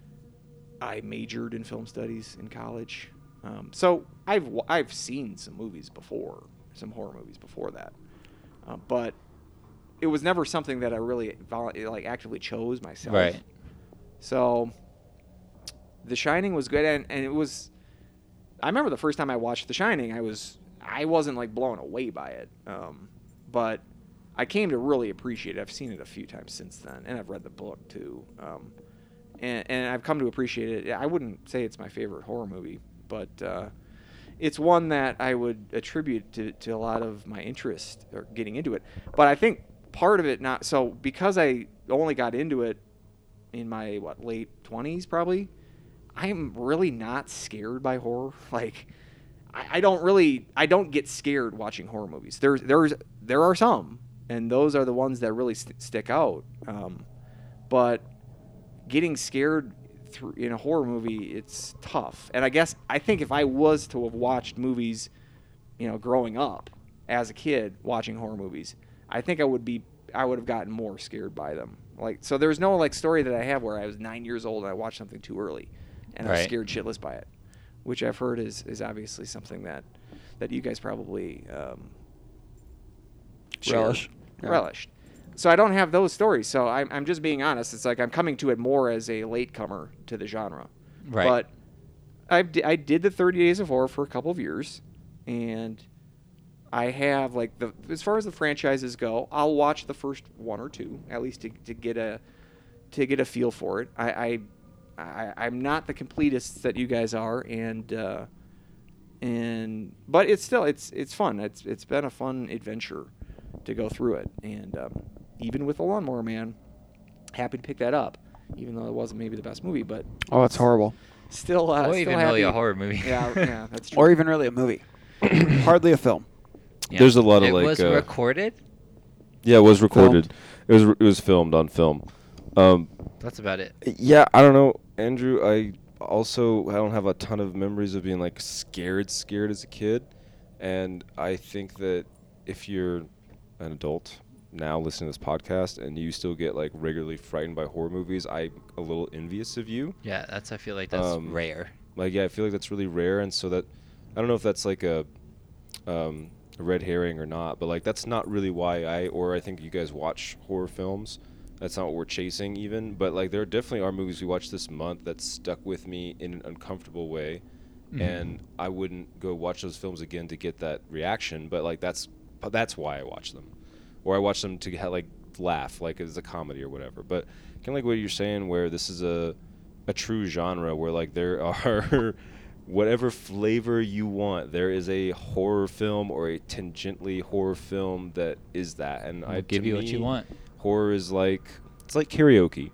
Speaker 6: I majored in film studies in college. Um, so I've w- I've seen some movies before, some horror movies before that, uh, but it was never something that I really vol- like actively chose myself.
Speaker 7: Right.
Speaker 6: So The Shining was good, and, and it was. I remember the first time I watched The Shining, I was I wasn't like blown away by it, um, but I came to really appreciate it. I've seen it a few times since then, and I've read the book too, um, and and I've come to appreciate it. I wouldn't say it's my favorite horror movie, but uh, it's one that I would attribute to, to a lot of my interest or getting into it. But I think part of it not so because I only got into it in my what late twenties probably. I'm really not scared by horror. Like, I, I don't really, I don't get scared watching horror movies. There's, there's, there are some, and those are the ones that really st- stick out. Um, but getting scared through in a horror movie, it's tough. And I guess I think if I was to have watched movies, you know, growing up as a kid watching horror movies, I think I would be, I would have gotten more scared by them. Like, so there's no like story that I have where I was nine years old and I watched something too early. And I was
Speaker 7: Right.
Speaker 6: scared shitless by it, which I've heard is, is obviously something that, that you guys probably um, share-
Speaker 5: Relish. Yeah.
Speaker 6: relished. So I don't have those stories. So I'm, I'm just being honest. It's like I'm coming to it more as a latecomer to the genre.
Speaker 7: Right.
Speaker 6: But I I did the thirty Days of Horror for a couple of years, and I have like the as far as the franchises go, I'll watch the first one or two at least to, to get a to get a feel for it. I, I I, I'm not the completists that you guys are, and uh, and but it's still it's it's fun. It's it's been a fun adventure to go through it, and um, even with the Lawnmower Man, happy to pick that up, even though it wasn't maybe the best movie, but
Speaker 5: Oh, it's horrible.
Speaker 6: still uh,
Speaker 7: Or
Speaker 6: still
Speaker 7: even
Speaker 6: happy.
Speaker 7: really a horror movie.
Speaker 6: Yeah, yeah, that's true.
Speaker 5: Or even really a movie. Hardly a film.
Speaker 7: Yeah.
Speaker 4: There's a lot of,
Speaker 7: it
Speaker 4: like,
Speaker 7: was
Speaker 4: uh,
Speaker 7: recorded?
Speaker 4: Yeah, it was recorded. It was it was filmed on film. Um,
Speaker 7: That's about it.
Speaker 4: yeah, I don't know, Andrew. I also I don't have a ton of memories of being like scared, scared as a kid, and I think that if you're an adult now listening to this podcast and you still get like regularly frightened by horror movies, I'm a little envious of you.
Speaker 7: Yeah, that's I feel like that's
Speaker 4: Um,
Speaker 7: rare.
Speaker 4: Like, yeah, I feel like that's really rare, and so that I don't know if that's like a um, a red herring or not, but like that's not really why I or I think you guys watch horror films. That's not what we're chasing even, but like there definitely are movies we watched this month that stuck with me in an uncomfortable way,
Speaker 7: Mhm.
Speaker 4: and I wouldn't go watch those films again to get that reaction. But like that's that's why I watch them, or I watch them to ha- like laugh, like as a comedy or whatever. But kind of like what you're saying, where this is a a true genre where like there are whatever flavor you want, there is a horror film or a tangentially horror film that is that, and I
Speaker 7: We'll give
Speaker 4: to
Speaker 7: you what you
Speaker 4: me,
Speaker 7: want.
Speaker 4: Horror is like it's like karaoke.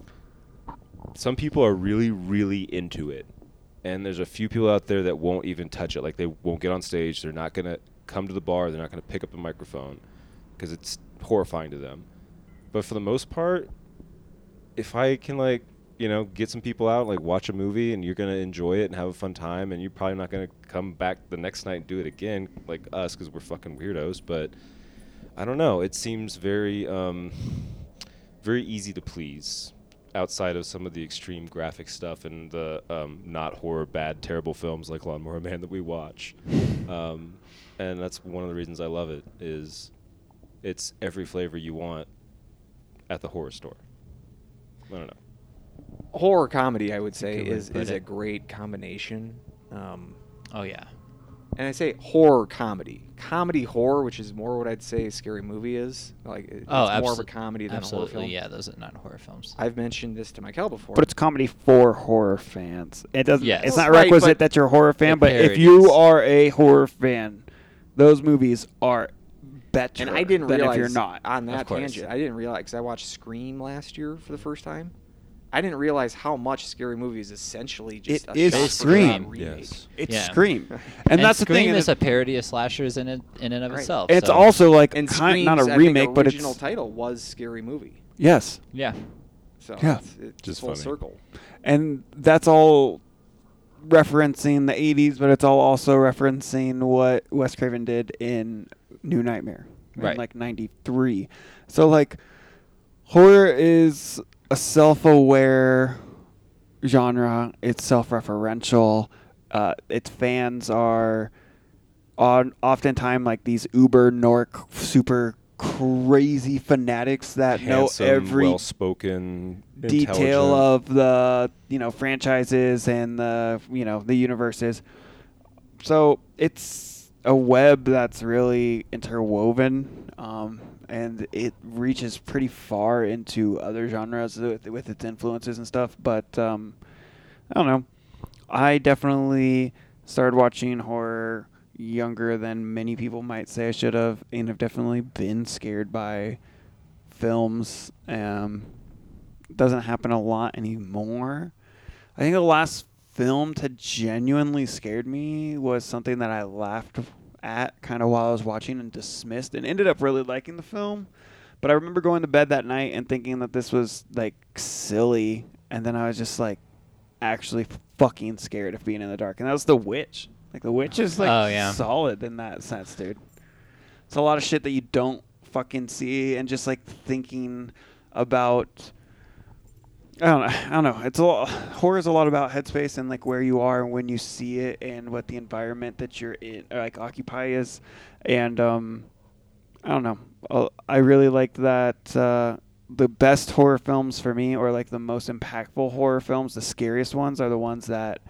Speaker 4: Some people are really, really into it, and there's a few people out there that won't even touch it. Like they won't get on stage. They're not gonna come to the bar. They're not gonna pick up a microphone because it's horrifying to them. But for the most part, if I can like you know get some people out, like watch a movie, and you're gonna enjoy it and have a fun time, and you're probably not gonna come back the next night and do it again like us because we're fucking weirdos. But I don't know. It seems very, um, very easy to please, outside of some of the extreme graphic stuff and the um, not horror, bad, terrible films like Lawnmower Man that we watch. Um, and that's one of the reasons I love it. Is it's every flavor you want at the horror store. I don't know.
Speaker 6: Horror comedy, I would say,
Speaker 7: Good way to
Speaker 6: is
Speaker 7: put
Speaker 6: is a
Speaker 7: it.
Speaker 6: great combination. Um,
Speaker 7: Oh yeah.
Speaker 6: And I say horror comedy, comedy horror, which is more what I'd say a scary movie is. Like it-
Speaker 7: Oh,
Speaker 6: it's more of
Speaker 7: abso-
Speaker 6: a comedy than
Speaker 7: absolutely.
Speaker 6: a horror film.
Speaker 7: Yeah, those are not horror films.
Speaker 6: I've mentioned this to Michael before.
Speaker 5: But it's comedy for horror fans. It doesn't.
Speaker 7: Yes.
Speaker 5: It's not
Speaker 6: Right,
Speaker 5: requisite
Speaker 6: but-
Speaker 5: that you're a horror fan,
Speaker 7: It
Speaker 5: but if you
Speaker 7: parodies.
Speaker 5: are a horror fan, those movies are better.
Speaker 6: and I didn't
Speaker 5: than
Speaker 6: realize
Speaker 5: if you're not.
Speaker 6: on that
Speaker 7: Of course.
Speaker 6: tangent. I didn't realize because I watched Scream last year for the first time. I didn't realize how much Scary Movie is essentially just
Speaker 5: It
Speaker 6: a
Speaker 5: is
Speaker 6: shot-for-shot
Speaker 5: Scream.
Speaker 6: remake.
Speaker 4: Yes.
Speaker 5: It's
Speaker 7: Yeah.
Speaker 5: Scream, and,
Speaker 7: And
Speaker 5: that's the
Speaker 7: Scream
Speaker 5: thing.
Speaker 7: is
Speaker 5: it-
Speaker 7: a parody of slashers in it, in and of
Speaker 6: Right.
Speaker 7: itself.
Speaker 5: it's
Speaker 7: so-
Speaker 5: also like
Speaker 6: And
Speaker 5: kind, not a
Speaker 6: Scream's, I
Speaker 5: remake,
Speaker 6: think,
Speaker 5: but it's
Speaker 6: original title was Scary Movie.
Speaker 5: yes,
Speaker 7: yeah.
Speaker 6: So
Speaker 5: Yeah.
Speaker 6: it's, it's
Speaker 4: Just
Speaker 6: full
Speaker 4: funny.
Speaker 6: circle.
Speaker 5: and that's all referencing the eighties, but it's all also referencing what Wes Craven did in New Nightmare, in
Speaker 7: Right.
Speaker 5: like ninety-three. So like, horror is a self-aware genre. It's self-referential. Uh, its fans are on oftentimes like these uber nork super crazy fanatics that
Speaker 4: Handsome,
Speaker 5: know every
Speaker 4: well-spoken,
Speaker 5: detail
Speaker 4: intelligent.
Speaker 5: of the you know franchises and the you know the universes. So it's a web that's really interwoven, um, and it reaches pretty far into other genres with, with its influences and stuff. But um, I don't know. I definitely started watching horror younger than many people might say I should have, and have definitely been scared by films. Um, doesn't happen a lot anymore. I think the last film to genuinely scared me was something that I laughed at kind of while I was watching and dismissed, and ended up really liking the film. But I remember going to bed that night and thinking that this was like silly, and then I was just like actually fucking scared of being in the dark. And that was The Witch. Like The Witch is like
Speaker 7: Oh, yeah.
Speaker 5: solid in that sense, dude. It's a lot of shit that you don't fucking see, and just like thinking about I don't know. I don't know. It's a lot, horror is a lot about headspace and like where you are and when you see it and what the environment that you're in or, like occupy is, and um, I don't know. Uh, I really like that. Uh, the best horror films for me, or like the most impactful horror films, the scariest ones, are the ones that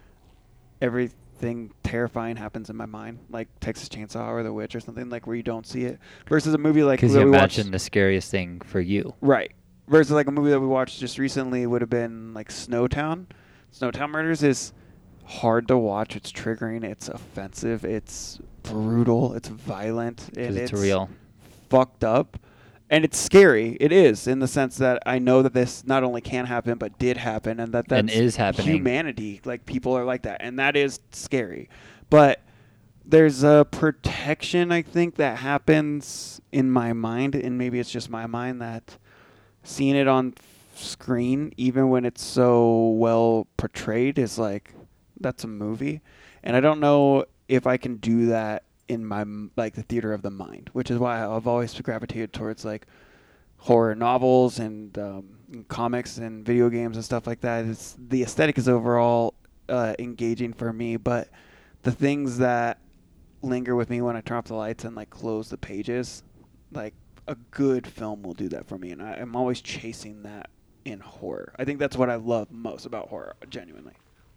Speaker 5: everything terrifying happens in my mind, like Texas Chainsaw or The Witch or something like where you don't see it. Versus a movie like
Speaker 7: Because
Speaker 5: that
Speaker 7: you
Speaker 5: we watched-
Speaker 7: imagine the scariest thing for you.
Speaker 5: Right. Versus like a movie that we watched just recently would have been like Snowtown. Snowtown Murders is hard to watch. It's triggering. It's offensive. It's brutal. It's violent. And
Speaker 7: Because it's
Speaker 5: it's
Speaker 7: real.
Speaker 5: fucked up. And it's scary. It is, in the sense that I know that this not only can happen, but did happen. And that that's
Speaker 7: And is happening.
Speaker 5: humanity. Like, people are like that. And that is scary. But there's a protection, I think, that happens in my mind. And maybe it's just my mind that seeing it on screen, even when it's so well portrayed, is like, that's a movie. And I don't know if I can do that in my m- like the theater of the mind, which is why I've always gravitated towards like horror novels and, um, and comics and video games and stuff like that. It's the aesthetic is overall uh, engaging for me, but the things that linger with me when I turn off the lights and like close the pages, like a good film will do that for me, and I, I'm always chasing that in horror. I think that's what I love most about horror, genuinely.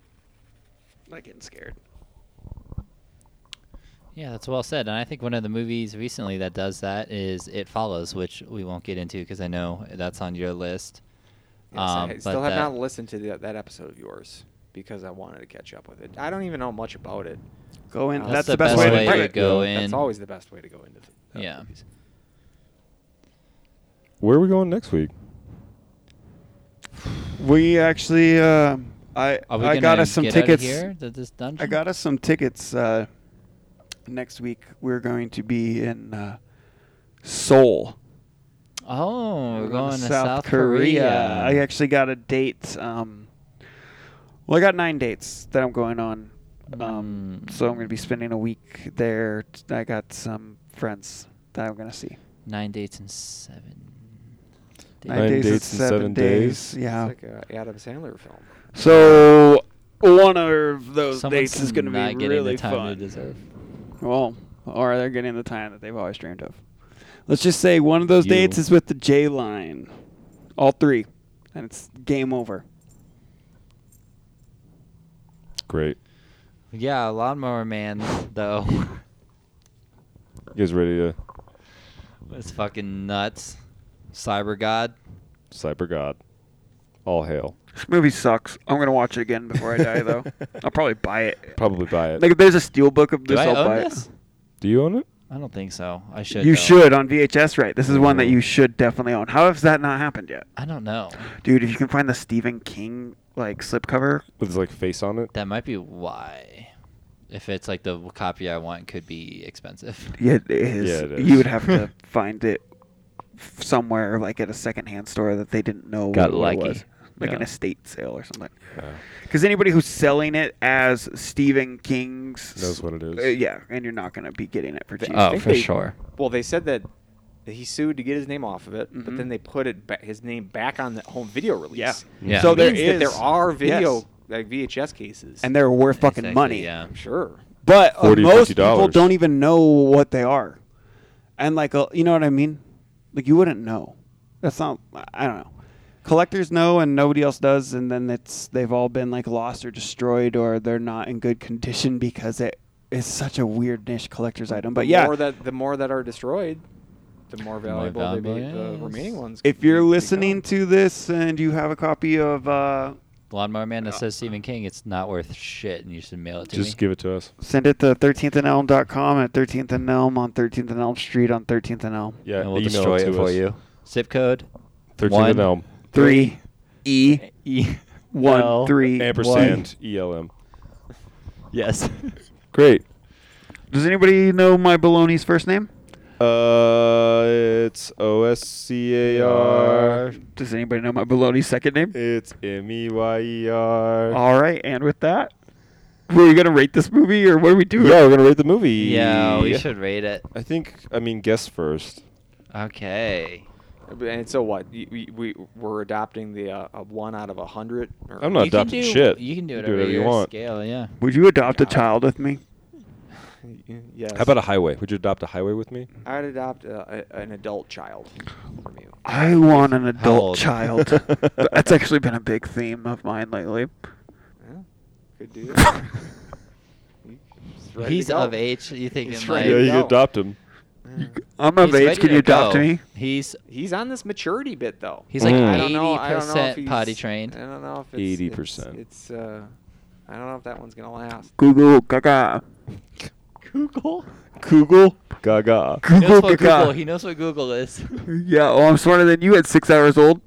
Speaker 5: Like getting scared.
Speaker 7: Yeah, that's well said. And I think one of the movies recently that does that is It Follows, which we won't get into because I know that's on your list.
Speaker 6: Yes,
Speaker 7: Um,
Speaker 6: I
Speaker 7: but
Speaker 6: still have
Speaker 7: that-
Speaker 6: not listened to the, that episode of yours because I wanted to catch up with it. I don't even know much about it.
Speaker 5: Go in.
Speaker 6: That's
Speaker 5: That's,
Speaker 7: the
Speaker 5: the best,
Speaker 7: best
Speaker 5: way,
Speaker 7: way
Speaker 5: to do
Speaker 7: to
Speaker 5: it.
Speaker 7: go
Speaker 6: That's
Speaker 7: in.
Speaker 6: always the best way to go into the uh,
Speaker 7: Yeah.
Speaker 6: movies.
Speaker 4: Where are we going next week?
Speaker 5: We actually, uh, I
Speaker 7: Are we
Speaker 5: I
Speaker 7: gonna
Speaker 5: got us some
Speaker 7: get outta
Speaker 5: tickets.
Speaker 7: here to this dungeon?
Speaker 5: I got us some tickets. Uh, next week we're going to be in uh, Seoul.
Speaker 7: Oh, we're going to
Speaker 5: South,
Speaker 7: South
Speaker 5: Korea.
Speaker 7: Korea.
Speaker 5: I actually got a date. Um, well, I got nine dates that I'm going on. Um,
Speaker 7: Mm.
Speaker 5: So I'm going to be spending a week there. T- I got some friends that I'm going to see.
Speaker 7: Nine dates in seven.
Speaker 5: Nine,
Speaker 4: Nine
Speaker 5: days, and
Speaker 4: dates in
Speaker 5: seven,
Speaker 4: seven
Speaker 5: days.
Speaker 4: days.
Speaker 5: Yeah.
Speaker 6: It's like a Adam Sandler film.
Speaker 5: So one of those
Speaker 7: Someone's
Speaker 5: dates is going to
Speaker 7: not
Speaker 5: be
Speaker 7: getting
Speaker 5: really
Speaker 7: the time
Speaker 5: fun.
Speaker 7: they deserve.
Speaker 5: Well, or they're getting the time that they've always dreamed of. Let's just say one of those
Speaker 7: You.
Speaker 5: dates is with the J line. All three. And it's game over.
Speaker 4: Great.
Speaker 7: Yeah, Lawnmower Man, though,
Speaker 4: You guys ready to
Speaker 7: was fucking nuts. Cyber God.
Speaker 4: Cyber God? All hail.
Speaker 5: This movie sucks. I'm gonna watch it again before I die, though. I'll probably buy it.
Speaker 4: Probably buy it.
Speaker 5: Like, if there's a steelbook of
Speaker 7: Do
Speaker 5: this,
Speaker 7: I
Speaker 5: I'll
Speaker 7: own
Speaker 5: buy
Speaker 7: this?
Speaker 5: it.
Speaker 4: Do you own it?
Speaker 7: I don't think so. I should.
Speaker 5: You
Speaker 7: though.
Speaker 5: should on V H S, right? This is one that you should definitely own. How has that not happened yet,
Speaker 7: I don't know.
Speaker 5: dude? If you can find the Stephen King like slipcover,
Speaker 4: With his like face on it?
Speaker 7: That might be why. If it's like the copy I want, could be expensive.
Speaker 5: yeah, it is.
Speaker 4: Yeah, it is.
Speaker 5: You would have to find it f- somewhere, like at a secondhand store that they didn't know
Speaker 7: Got
Speaker 5: what it
Speaker 7: lucky.
Speaker 5: was, like an
Speaker 7: Yeah.
Speaker 5: estate sale or something.
Speaker 4: Yeah.
Speaker 5: Because anybody who's selling it as Stephen King's
Speaker 4: Knows what it is.
Speaker 5: Uh, yeah, and you're not gonna be getting it for cheap.
Speaker 7: Oh,
Speaker 6: think
Speaker 7: for
Speaker 6: they-
Speaker 7: sure.
Speaker 6: Well, they said that that he sued to get his name off of it, but
Speaker 5: Mhm.
Speaker 6: then they put it ba- his name back on the home video release.
Speaker 5: Yeah.
Speaker 7: Yeah.
Speaker 5: So
Speaker 6: It
Speaker 5: there
Speaker 6: means
Speaker 5: is
Speaker 6: that there are video
Speaker 5: yes.
Speaker 6: like V H S cases,
Speaker 5: and they're worth fucking
Speaker 7: Exactly,
Speaker 5: money.
Speaker 7: Yeah.
Speaker 6: I'm sure.
Speaker 5: But uh,
Speaker 4: forty,
Speaker 5: most
Speaker 4: fifty
Speaker 5: people
Speaker 4: dollars.
Speaker 5: don't even know what they are, and like uh, you know what I mean. Like you wouldn't know. That's not. I don't know. Collectors know, and nobody else does, and then it's they've all been like lost or destroyed, or they're not in good condition because it is such a weird niche collector's item. But
Speaker 6: the
Speaker 5: yeah,
Speaker 6: more that the more that are destroyed, the more valuable,
Speaker 7: valuable,
Speaker 6: they be, the
Speaker 7: yes.
Speaker 6: remaining ones.
Speaker 5: if you're
Speaker 6: become.
Speaker 5: listening to this and you have a copy of uh,
Speaker 7: Lawnmower Man that says Stephen King, it's not worth shit, and you should mail it to
Speaker 4: Just
Speaker 7: me.
Speaker 4: give it to us.
Speaker 5: send it to thirteenth and elm dot com at thirteenth and Elm on thirteenth and Elm Street on thirteenth and Elm.
Speaker 4: Yeah,
Speaker 7: and we'll
Speaker 4: email
Speaker 7: destroy
Speaker 4: it,
Speaker 7: it
Speaker 4: to
Speaker 7: for
Speaker 4: us.
Speaker 7: you. Zip code
Speaker 4: thirteen
Speaker 7: One.
Speaker 4: and Elm.
Speaker 5: Three E
Speaker 7: E.
Speaker 5: one
Speaker 7: L.
Speaker 5: three
Speaker 4: Ampersand E L M.
Speaker 7: Yes.
Speaker 4: Great.
Speaker 5: Does anybody know my baloney's first name?
Speaker 4: Uh, it's O S C A R.
Speaker 5: Does anybody know my baloney's second name?
Speaker 4: It's M E Y E R.
Speaker 5: All right, and with that, were we gonna rate this movie or what are we doing?
Speaker 4: Yeah, we're gonna rate the movie.
Speaker 7: Yeah, we should rate it.
Speaker 4: I think. I mean, guess first.
Speaker 7: Okay.
Speaker 6: And so what? You- We we we're adopting the uh, a one out of a hundred. or-
Speaker 4: I'm not
Speaker 7: you can
Speaker 4: adopting
Speaker 7: do,
Speaker 4: shit.
Speaker 7: You can do
Speaker 4: You
Speaker 7: it
Speaker 4: do
Speaker 7: over
Speaker 4: whatever you
Speaker 7: your
Speaker 4: want.
Speaker 7: scale, yeah.
Speaker 5: Would you adopt a child with me?
Speaker 6: Yes.
Speaker 4: How about a highway? Would you adopt a highway with me?
Speaker 6: I'd adopt a, a, an adult child from you.
Speaker 5: I want an
Speaker 7: How
Speaker 5: adult
Speaker 7: old?
Speaker 5: child. That's actually been a big theme of mine lately.
Speaker 6: Yeah, could do that. He's ready
Speaker 7: He's
Speaker 6: to go.
Speaker 7: of age. You thinking
Speaker 6: He's
Speaker 7: like
Speaker 6: ready
Speaker 4: Yeah,
Speaker 6: to
Speaker 4: you
Speaker 6: go.
Speaker 4: can adopt him.
Speaker 5: I'm of
Speaker 7: he's
Speaker 5: age.
Speaker 7: ready
Speaker 5: Can
Speaker 7: to
Speaker 5: you adopt
Speaker 7: go.
Speaker 5: me?
Speaker 7: He's
Speaker 6: He's on this maturity bit though.
Speaker 7: he's like
Speaker 4: Mm.
Speaker 6: I don't know.
Speaker 7: eighty
Speaker 6: I don't know if
Speaker 7: percent
Speaker 6: he's
Speaker 7: potty trained.
Speaker 6: I don't know if it's
Speaker 4: eighty
Speaker 6: it's-
Speaker 4: percent.
Speaker 6: It's, uh, I don't know if that one's gonna last.
Speaker 5: Google Gaga.
Speaker 7: Google.
Speaker 4: Google Gaga.
Speaker 7: He knows
Speaker 5: Google
Speaker 7: what Google.
Speaker 5: Gaga.
Speaker 7: He knows what Google is.
Speaker 5: Yeah. Oh, I'm smarter than you at six hours old.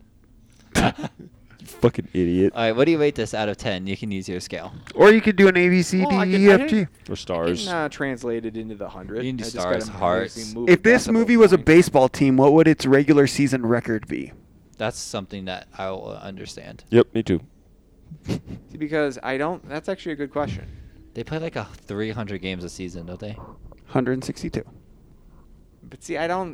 Speaker 4: Fucking idiot.
Speaker 7: All right, what do you rate this out of ten? You can use your scale.
Speaker 5: Or you could do an A B C
Speaker 6: Well, I
Speaker 5: D
Speaker 6: could-
Speaker 5: E
Speaker 6: I
Speaker 5: F
Speaker 6: didn't-
Speaker 5: G.
Speaker 4: Or
Speaker 6: I
Speaker 4: stars.
Speaker 6: can uh, translate it into the hundred.
Speaker 7: You can do
Speaker 6: I just
Speaker 7: stars,
Speaker 6: gotta
Speaker 7: hearts.
Speaker 6: obviously move
Speaker 5: If
Speaker 6: the
Speaker 5: this
Speaker 6: decimal
Speaker 5: movie was a
Speaker 6: point.
Speaker 5: baseball team, what would its regular season record be?
Speaker 7: That's something that I will understand.
Speaker 4: Yep, me too.
Speaker 6: See, because I don't. That's actually a good question.
Speaker 7: They play like a three hundred games a season, don't they?
Speaker 5: one hundred sixty-two.
Speaker 6: But see, I don't.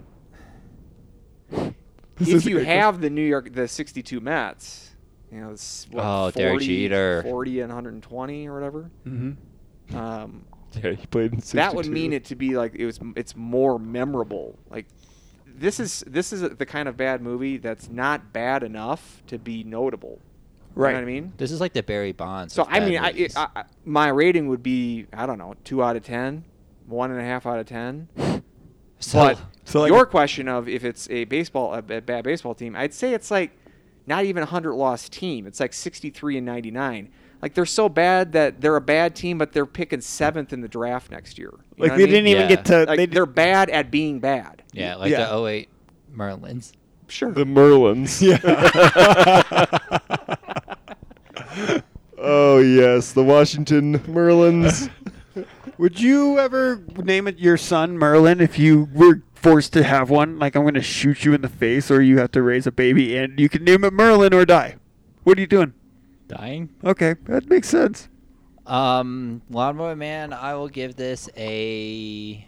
Speaker 5: This
Speaker 6: if
Speaker 5: is a
Speaker 6: you
Speaker 5: great
Speaker 6: have the New York, the sixty-two Mets, you know, it's, what,
Speaker 7: Oh,
Speaker 6: forty,
Speaker 7: Derek Jeter.
Speaker 6: forty and one hundred twenty or whatever.
Speaker 5: Mm-hmm.
Speaker 6: Um,
Speaker 4: Yeah, he played in sixty-two.
Speaker 6: that would mean it to be like it was. It's more memorable. Like this is this is the kind of bad movie that's not bad enough to be notable.
Speaker 5: Right.
Speaker 6: You know what I mean?
Speaker 7: This is like the Barry Bonds.
Speaker 6: So
Speaker 7: of
Speaker 6: I
Speaker 7: bad
Speaker 6: mean, I,
Speaker 7: movies.
Speaker 6: it, I, I- my rating would be I don't know, two out of ten, one and a half out of ten.
Speaker 7: so,
Speaker 6: But
Speaker 5: So, like-
Speaker 6: your question of if it's a baseball a, a bad baseball team, I'd say it's like not even a hundred loss team. It's like sixty-three and ninety-nine. Like they're so bad that they're a bad team, but they're picking seventh in the draft next year. You
Speaker 5: Like
Speaker 6: know
Speaker 5: they
Speaker 6: what I mean?
Speaker 5: didn't even
Speaker 7: Yeah.
Speaker 5: get to.
Speaker 6: Like
Speaker 5: they
Speaker 6: they're bad at being bad.
Speaker 7: yeah, like
Speaker 5: Yeah.
Speaker 7: the oh eight Merlins.
Speaker 6: Sure.
Speaker 4: The Merlins. Oh yes, the Washington Merlins.
Speaker 5: Would you ever name it your son Merlin if you were forced to have one? Like I'm going to shoot you in the face, or you have to raise a baby, and you can name it Merlin or die. What are you doing?
Speaker 7: Dying.
Speaker 5: Okay, that makes sense.
Speaker 7: Um, Lawnmower Man, I will give this a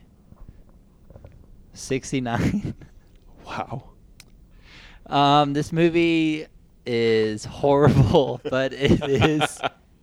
Speaker 7: sixty-nine.
Speaker 5: Wow.
Speaker 7: Um, this movie is horrible, but it is,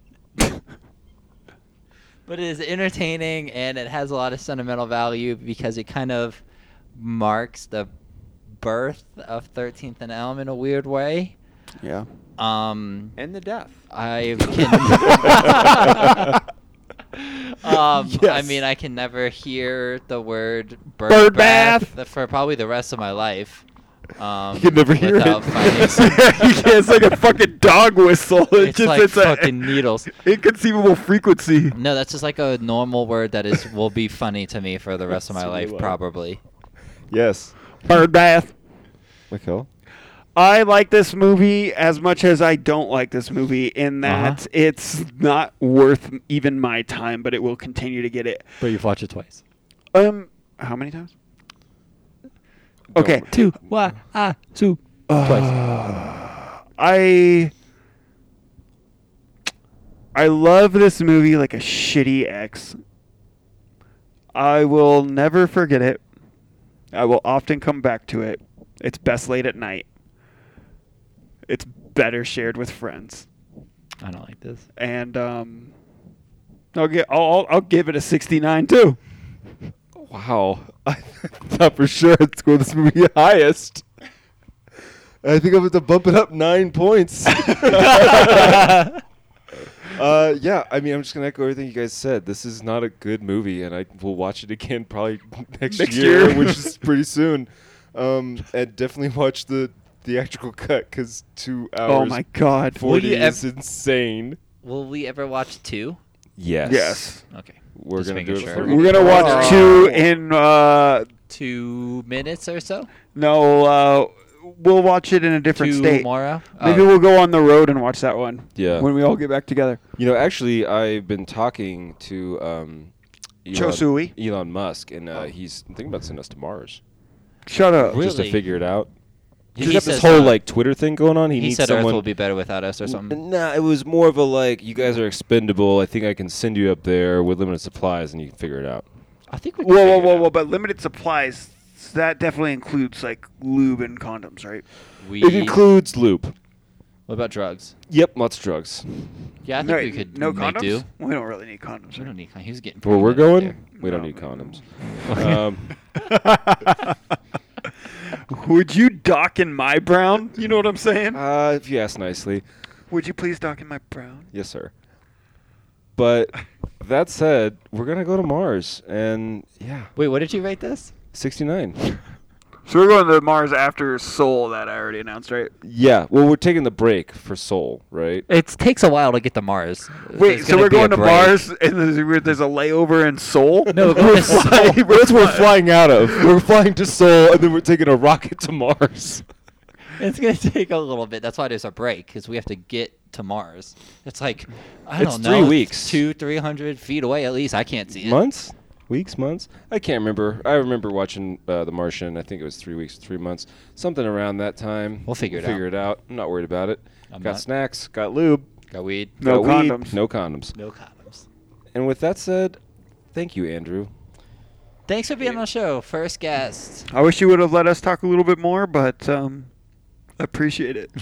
Speaker 7: but it is entertaining and it has a lot of sentimental value because it kind of marks the birth of thirteenth and Elm in a weird way.
Speaker 5: Yeah.
Speaker 7: Um,
Speaker 6: And the death.
Speaker 7: I can. Um, I
Speaker 5: Yes.
Speaker 7: mean, I can never hear the word bird,
Speaker 5: Bird bath.
Speaker 7: th- for probably the rest of my life. Um,
Speaker 4: You can never hear
Speaker 7: without
Speaker 4: it.
Speaker 7: finding some-
Speaker 5: It's like a fucking dog whistle. It
Speaker 7: it's
Speaker 5: just
Speaker 7: like
Speaker 5: it's
Speaker 7: fucking
Speaker 5: a
Speaker 7: needles.
Speaker 5: inconceivable frequency.
Speaker 7: No, that's just like a normal word that is will be funny to me for the rest of my
Speaker 4: That's really
Speaker 7: life,
Speaker 4: loud.
Speaker 7: probably.
Speaker 4: Yes.
Speaker 5: Bird bath.
Speaker 4: Michael?
Speaker 5: I like this movie as much as I don't like this movie in that
Speaker 7: Uh-huh.
Speaker 5: it's not worth even my time, but it will continue to get it.
Speaker 7: But you've watched it twice.
Speaker 5: Um, how many times? Okay.
Speaker 7: Two. One. Ah. Two.
Speaker 5: I I love this movie like a shitty ex. I will never forget it. I will often come back to it. It's best late at night. It's better shared with friends.
Speaker 7: I don't like this.
Speaker 5: And um I'll get I'll I'll, I'll give it a sixty-nine too.
Speaker 4: Wow. I thought for sure I'd score this movie highest. I think I'm going to bump it up nine points. uh, yeah, I mean, I'm just going to echo everything you guys said. This is not a good movie, and I will watch it again probably next,
Speaker 5: Next
Speaker 4: year,
Speaker 5: year.
Speaker 4: which is pretty soon. Um, and definitely watch the theatrical cut because two hours
Speaker 5: Oh my god.
Speaker 4: forty
Speaker 7: Will you
Speaker 4: is
Speaker 7: ev-
Speaker 4: insane.
Speaker 7: Will we ever watch two?
Speaker 4: Yes.
Speaker 5: Yes.
Speaker 7: Okay.
Speaker 4: We're
Speaker 7: Just
Speaker 4: going to
Speaker 7: making
Speaker 4: do it.
Speaker 7: sure.
Speaker 4: for-
Speaker 5: We're gonna watch two in uh
Speaker 7: Two minutes or so.
Speaker 5: no uh we'll watch it in a different state.
Speaker 7: Tomorrow.
Speaker 5: Maybe
Speaker 7: Oh.
Speaker 5: we'll go on the road and watch that one.
Speaker 4: Yeah.
Speaker 5: When we all get back together.
Speaker 4: You know, actually, I've been talking to um, Elon,
Speaker 5: Chosui?
Speaker 4: Elon Musk, and uh, he's thinking about sending us to Mars
Speaker 5: Shut up.
Speaker 7: Really?
Speaker 4: just to figure it out.
Speaker 7: He
Speaker 4: He's got this
Speaker 7: says,
Speaker 4: whole
Speaker 7: uh,
Speaker 4: like Twitter thing going on. He,
Speaker 7: He
Speaker 4: needs
Speaker 7: said
Speaker 4: someone.
Speaker 7: Earth will be better without us or something.
Speaker 4: N- Nah, it was more of a like, you guys are expendable. I think I can send you up there with limited supplies, and you can figure it out.
Speaker 7: I think we. Can
Speaker 5: Whoa,
Speaker 7: figure
Speaker 5: whoa,
Speaker 7: it
Speaker 5: whoa,
Speaker 7: out.
Speaker 5: whoa! But limited supplies. That definitely includes like lube and condoms, right?
Speaker 7: We.
Speaker 4: It includes lube.
Speaker 7: What about drugs?
Speaker 4: Yep, lots of drugs.
Speaker 7: Yeah, I think
Speaker 5: no,
Speaker 7: we could
Speaker 5: no
Speaker 7: make
Speaker 5: condoms.
Speaker 7: do.
Speaker 5: We don't really need condoms.
Speaker 7: We
Speaker 5: Right?
Speaker 7: don't need. He was getting.
Speaker 4: Where we're
Speaker 7: pregnant up
Speaker 4: going, we don't
Speaker 5: No.
Speaker 4: need condoms. um,
Speaker 5: Would you dock in my brown? You know what I'm saying?
Speaker 4: uh, if you ask nicely,
Speaker 5: Would you please dock in my brown?
Speaker 4: yes, sir. But that said, we're gonna go to Mars, and yeah,
Speaker 7: there. Wait, what did you rate this?
Speaker 4: sixty-nine.
Speaker 5: So we're going to Mars after Soul that I already announced, right?
Speaker 4: Yeah, well, we're taking the break for Seoul, right?
Speaker 7: It takes a while to get to Mars.
Speaker 5: Wait,
Speaker 7: There's
Speaker 5: so
Speaker 7: gonna
Speaker 5: we're
Speaker 7: be a
Speaker 5: going to
Speaker 7: break.
Speaker 5: Mars and there's, there's a layover in Seoul?
Speaker 7: No, we're going to Seoul.
Speaker 4: That's where we're flying out of. We're flying to Seoul, and then we're taking a rocket to Mars.
Speaker 7: It's gonna take a little bit. That's why there's a break, because we have to get to Mars. It's like I
Speaker 4: It's
Speaker 7: don't
Speaker 4: three
Speaker 7: know,
Speaker 4: weeks.
Speaker 7: two, three hundred feet away at least. I can't see it.
Speaker 4: Months? Weeks? Months? I can't remember. I remember watching uh, The Martian. I think it was three weeks, three months, something around that time.
Speaker 7: We'll figure it
Speaker 4: figure
Speaker 7: out.
Speaker 4: it out. I'm not worried about it.
Speaker 7: I'm
Speaker 4: got
Speaker 7: not.
Speaker 4: snacks. Got lube.
Speaker 7: Got weed.
Speaker 5: No
Speaker 4: got weed,
Speaker 5: condoms.
Speaker 4: no condoms.
Speaker 7: No condoms.
Speaker 4: And with that said, thank you, Andrew.
Speaker 7: Thanks for being on the show. First guest.
Speaker 5: I wish you would have let us talk a little bit more, but um, appreciate it.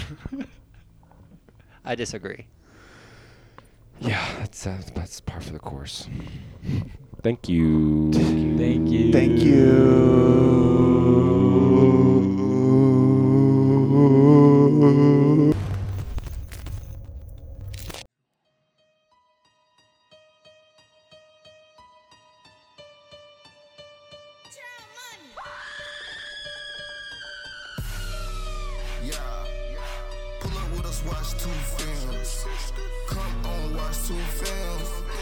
Speaker 7: I disagree.
Speaker 4: Yeah, that's uh, that's par for the course. Thank you.
Speaker 7: Thank you.
Speaker 5: Thank you.
Speaker 1: Yeah. Pull up with us, watch two films. Come on, watch two films.